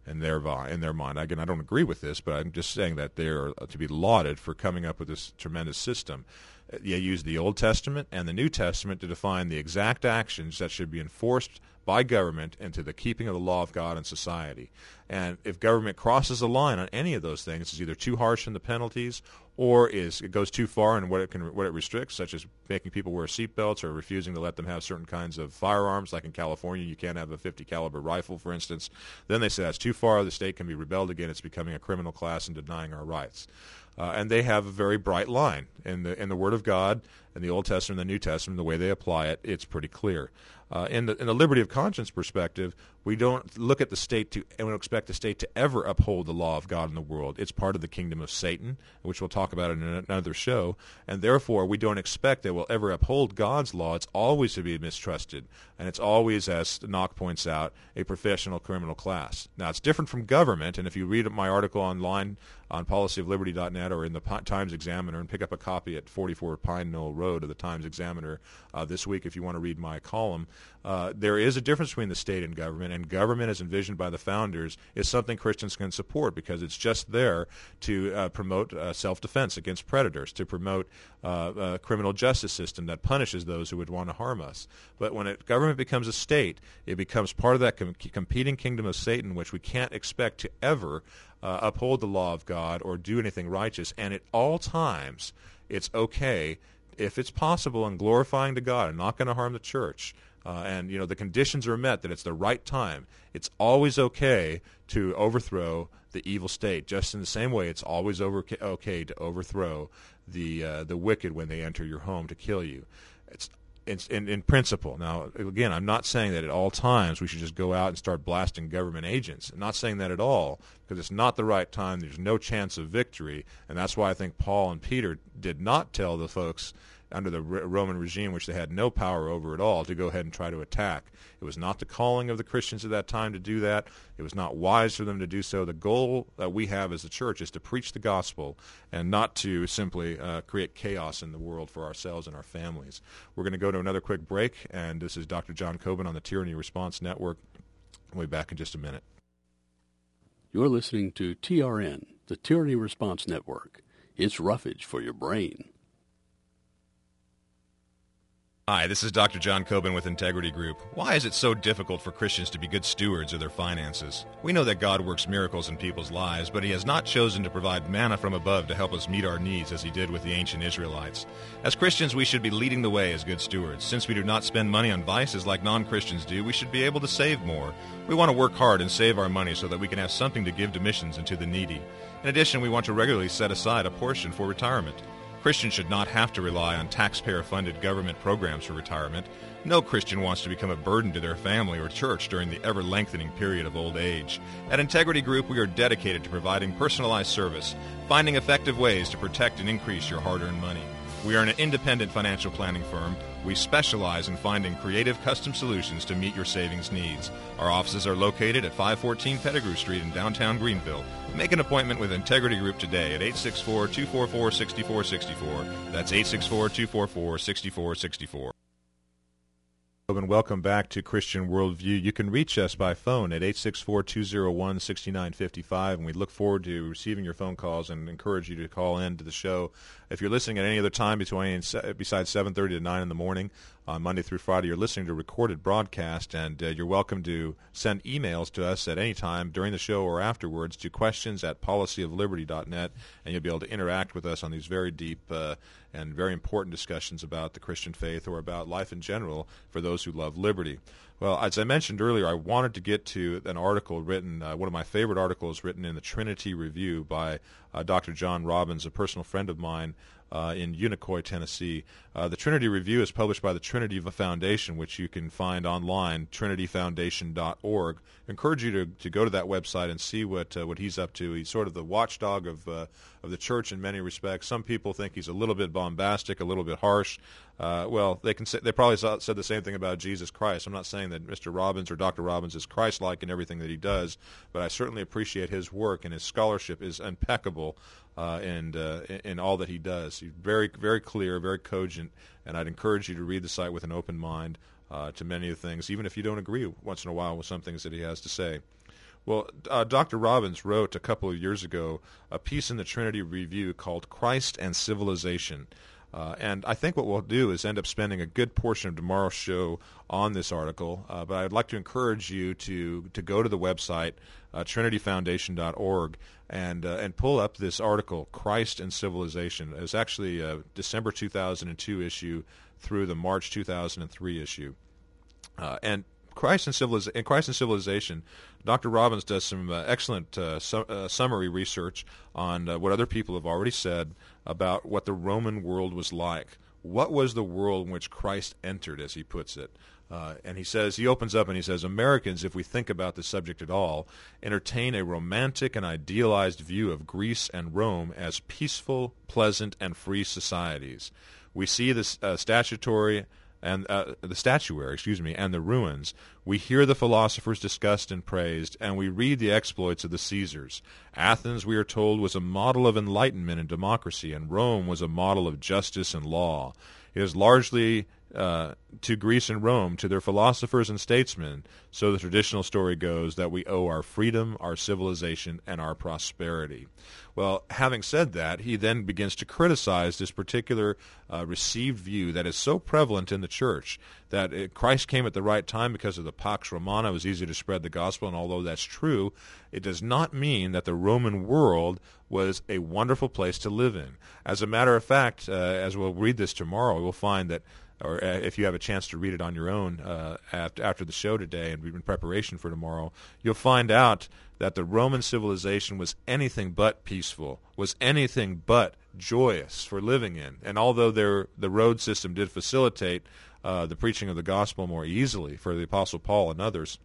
in their in their mind. Again, I don't agree with this, but I'm just saying that they're to be lauded for coming up with this tremendous system. They use the Old Testament and the New Testament to define the exact actions that should be enforced by government into the keeping of the law of God in society. And if government crosses a line on any of those things, it's either too harsh in the penalties or is it goes too far in what it can what it restricts, such as making people wear seatbelts or refusing to let them have certain kinds of firearms. Like in California, you can't have a fifty caliber rifle, for instance. Then they say that's too far. The state can be rebelled again. It's becoming a criminal class and denying our rights. Uh, and they have a very bright line in the in the Word of God, in the Old Testament and the New Testament. The way they apply it, it's pretty clear. Uh, in the in the liberty of conscience perspective, we don't look at the state to and we don't expect the state to ever uphold the law of God in the world. It's part of the kingdom of Satan, which we'll talk about in another show, and therefore we don't expect that we'll ever uphold God's law. It's always to be mistrusted, and it's always, as Knock points out, a professional criminal class. Now, it's different from government, and if you read my article online on policy of liberty dot net or in the Times Examiner, and pick up a copy at forty-four Pine Knoll Road of the Times Examiner uh, this week if you want to read my column, uh, there is a difference between the state and government, and government as envisioned by the founders is something Christians can support because it's just there to uh, promote uh, self-defense against predators, to promote uh, a criminal justice system that punishes those who would want to harm us. But when it, government becomes a state, it becomes part of that com- competing kingdom of Satan, which we can't expect to ever uh, uphold the law of God or do anything righteous. And at all times, it's okay, if it's possible and glorifying to God and not going to harm the church, uh, and you know the conditions are met, that it's the right time, it's always okay to overthrow the evil state, just in the same way it's always over- okay to overthrow the uh, the wicked when they enter your home to kill you. It's It's in, in principle. Now, again, I'm not saying that at all times we should just go out and start blasting government agents. I'm not saying that at all, because it's not the right time. There's no chance of victory, and that's why I think Paul and Peter did not tell the folks under the Roman regime, which they had no power over at all, to go ahead and try to attack. It was not the calling of the Christians at that time to do that. It was not wise for them to do so. The goal that we have as a church is to preach the gospel and not to simply uh, create chaos in the world for ourselves and our families. We're going to go to another quick break, and this is Doctor John Coben on the Tyranny Response Network. We'll be back in just a minute. You're listening to T R N, the Tyranny Response Network. It's roughage for your brain. Hi, this is Doctor John Coben with Integrity Group. Why is it so difficult for Christians to be good stewards of their finances? We know that God works miracles in people's lives, but He has not chosen to provide manna from above to help us meet our needs as He did with the ancient Israelites. As Christians, we should be leading the way as good stewards. Since we do not spend money on vices like non-Christians do, we should be able to save more. We want to work hard and save our money so that we can have something to give to missions and to the needy. In addition, we want to regularly set aside a portion for retirement. Christians should not have to rely on taxpayer-funded government programs for retirement. No Christian wants to become a burden to their family or church during the ever-lengthening period of old age. At Integrity Group, we are dedicated to providing personalized service, finding effective ways to protect and increase your hard-earned money. We are an independent financial planning firm. We specialize in finding creative custom solutions to meet your savings needs. Our offices are located at five fourteen Pettigrew Street in downtown Greenville. Make an appointment with Integrity Group today at eight six four, two four four, six four six four. That's eight six four, two four four, six four six four. And welcome back to Christian Worldview. You can reach us by phone at eight six four, two zero one, six nine five five, and we look forward to receiving your phone calls and encourage you to call in to the show. If you're listening at any other time between besides seven thirty to nine in the morning, on Monday through Friday, you're listening to a recorded broadcast, and uh, you're welcome to send emails to us at any time during the show or afterwards to questions at policy of liberty dot net, and you'll be able to interact with us on these very deep uh, and very important discussions about the Christian faith or about life in general for those who love liberty. Well, as I mentioned earlier, I wanted to get to an article written, uh, one of my favorite articles written in the Trinity Review by uh, Doctor John Robbins, a personal friend of mine, Uh, in Unicoi, Tennessee. Uh, the Trinity Review is published by the Trinity Foundation, which you can find online, trinity foundation dot org. I encourage you to, to go to that website and see what uh, what he's up to. He's sort of the watchdog of uh, of the church in many respects. Some people think he's a little bit bombastic, a little bit harsh. Uh, well, they can say, they probably said the same thing about Jesus Christ. I'm not saying that Mister Robbins or Doctor Robbins is Christ-like in everything that he does, but I certainly appreciate his work, and his scholarship is impeccable uh, and uh, in all that he does. He's very, very clear, very cogent, and I'd encourage you to read the site with an open mind uh, to many of the things, even if you don't agree once in a while with some things that he has to say. Well, uh, Doctor Robbins wrote a couple of years ago a piece in the Trinity Review called Christ and Civilization. Uh, and I think what we'll do is end up spending a good portion of tomorrow's show on this article. Uh, but I'd like to encourage you to, to go to the website, uh, trinity foundation dot org, and uh, and pull up this article, Christ and Civilization. It's actually a December two thousand two issue through the March two thousand three issue. Uh, and Christ and, Civiliza- in Christ and Civilization, Doctor Robbins does some uh, excellent uh, su- uh, summary research on uh, what other people have already said about what the Roman world was like. What was the world in which Christ entered, as he puts it? Uh, and he says, he opens up and he says, Americans, if we think about this subject at all, entertain a romantic and idealized view of Greece and Rome as peaceful, pleasant, and free societies. We see the uh, statutory and uh, the statuary, excuse me, and the ruins. We hear the philosophers discussed and praised, and we read the exploits of the Caesars. Athens, we are told, was a model of enlightenment and democracy, and Rome was a model of justice and law. It is largely uh, to Greece and Rome, to their philosophers and statesmen, so the traditional story goes, that we owe our freedom, our civilization, and our prosperity. Well, having said that, he then begins to criticize this particular uh, received view that is so prevalent in the church, that it, Christ came at the right time because of the Pax Romana. It was easy to spread the gospel, and although that's true, it does not mean that the Roman world was a wonderful place to live in. As a matter of fact, uh, as we'll read this tomorrow, we'll find that, or uh, if you have a chance to read it on your own uh, after, after the show today and in preparation for tomorrow, you'll find out that the Roman civilization was anything but peaceful, was anything but joyous for living in. And although their, the road system did facilitate uh, the preaching of the gospel more easily for the Apostle Paul and others,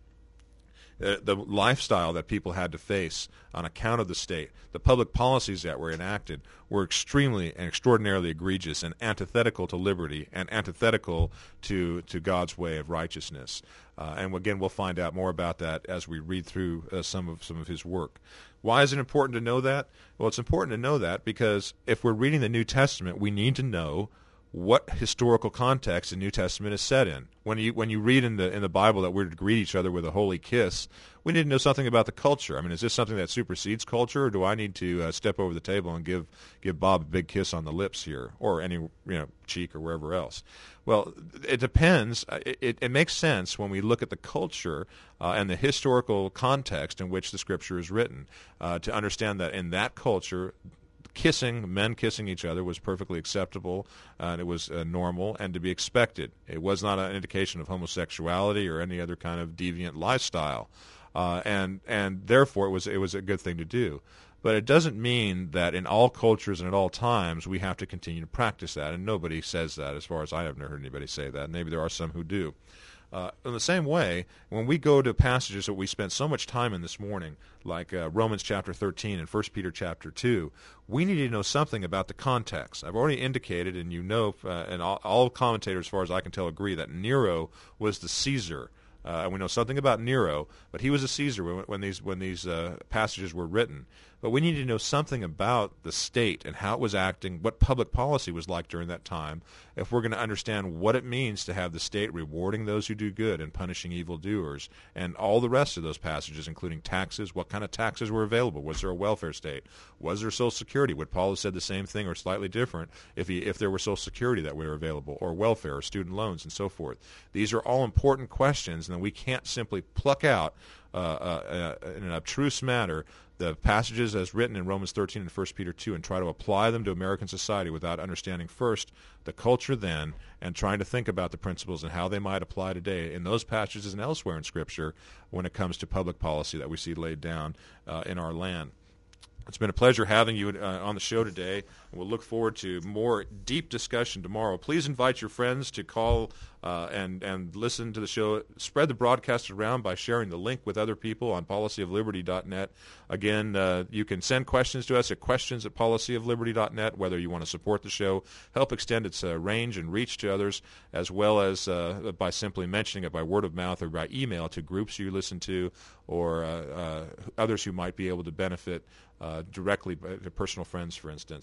Uh, the lifestyle that people had to face on account of the state, the public policies that were enacted were extremely and extraordinarily egregious and antithetical to liberty and antithetical to, to God's way of righteousness. Uh, and again, we'll find out more about that as we read through uh, some of some of his work. Why is it important to know that? Well, it's important to know that because if we're reading the New Testament, we need to know what historical context the New Testament is set in. When you when you read in the in the Bible that we're to greet each other with a holy kiss, we need to know something about the culture. I mean, is this something that supersedes culture, or do I need to uh, step over the table and give give Bob a big kiss on the lips here, or any you know cheek or wherever else? Well, it depends. It, it, it makes sense when we look at the culture uh, and the historical context in which the Scripture is written uh, to understand that in that culture, kissing, men kissing each other was perfectly acceptable, uh, and it was uh, normal and to be expected. It was not an indication of homosexuality or any other kind of deviant lifestyle, uh, and and therefore it was it was a good thing to do. But it doesn't mean that in all cultures and at all times we have to continue to practice that, and nobody says that as far as I have never heard anybody say that. Maybe there are some who do. Uh, in the same way, when we go to passages that we spent so much time in this morning, like uh, Romans chapter thirteen and First Peter chapter two, we need to know something about the context. I've already indicated, and you know, uh, and all, all commentators, as far as I can tell, agree that Nero was the Caesar. Uh, and we know something about Nero, but he was a Caesar when, when these when these uh, passages were written. But we need to know something about the state and how it was acting, what public policy was like during that time, if we're going to understand what it means to have the state rewarding those who do good and punishing evildoers, and all the rest of those passages, including taxes. What kind of taxes were available? Was there a welfare state? Was there Social Security? Would Paul have said the same thing or slightly different if he if there were Social Security that were available, or welfare, or student loans, and so forth? These are all important questions, and we can't simply pluck out uh, uh, uh, in an abstruse manner the passages as written in Romans thirteen and First Peter two and try to apply them to American society without understanding first the culture then and trying to think about the principles and how they might apply today in those passages and elsewhere in Scripture when it comes to public policy that we see laid down uh, in our land. It's been a pleasure having you uh, on the show today. We'll look forward to more deep discussion tomorrow. Please invite your friends to call uh, and, and listen to the show. Spread the broadcast around by sharing the link with other people on policy of liberty dot net. Again, uh, you can send questions to us at questions at policy of liberty dot net, whether you want to support the show, help extend its uh, range and reach to others, as well as uh, by simply mentioning it by word of mouth or by email to groups you listen to or uh, uh, others who might be able to benefit Uh, directly, by personal friends, for instance.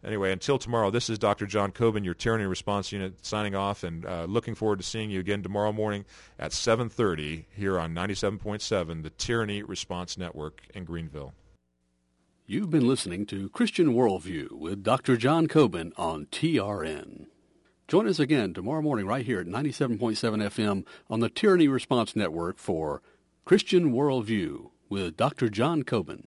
Anyway, until tomorrow, this is Doctor John Coben, your Tyranny Response Unit, signing off, and uh, looking forward to seeing you again tomorrow morning at seven thirty here on ninety-seven point seven, the Tyranny Response Network in Greenville. You've been listening to Christian Worldview with Doctor John Coben on T R N. Join us again tomorrow morning right here at ninety-seven point seven F M on the Tyranny Response Network for Christian Worldview with Doctor John Coben.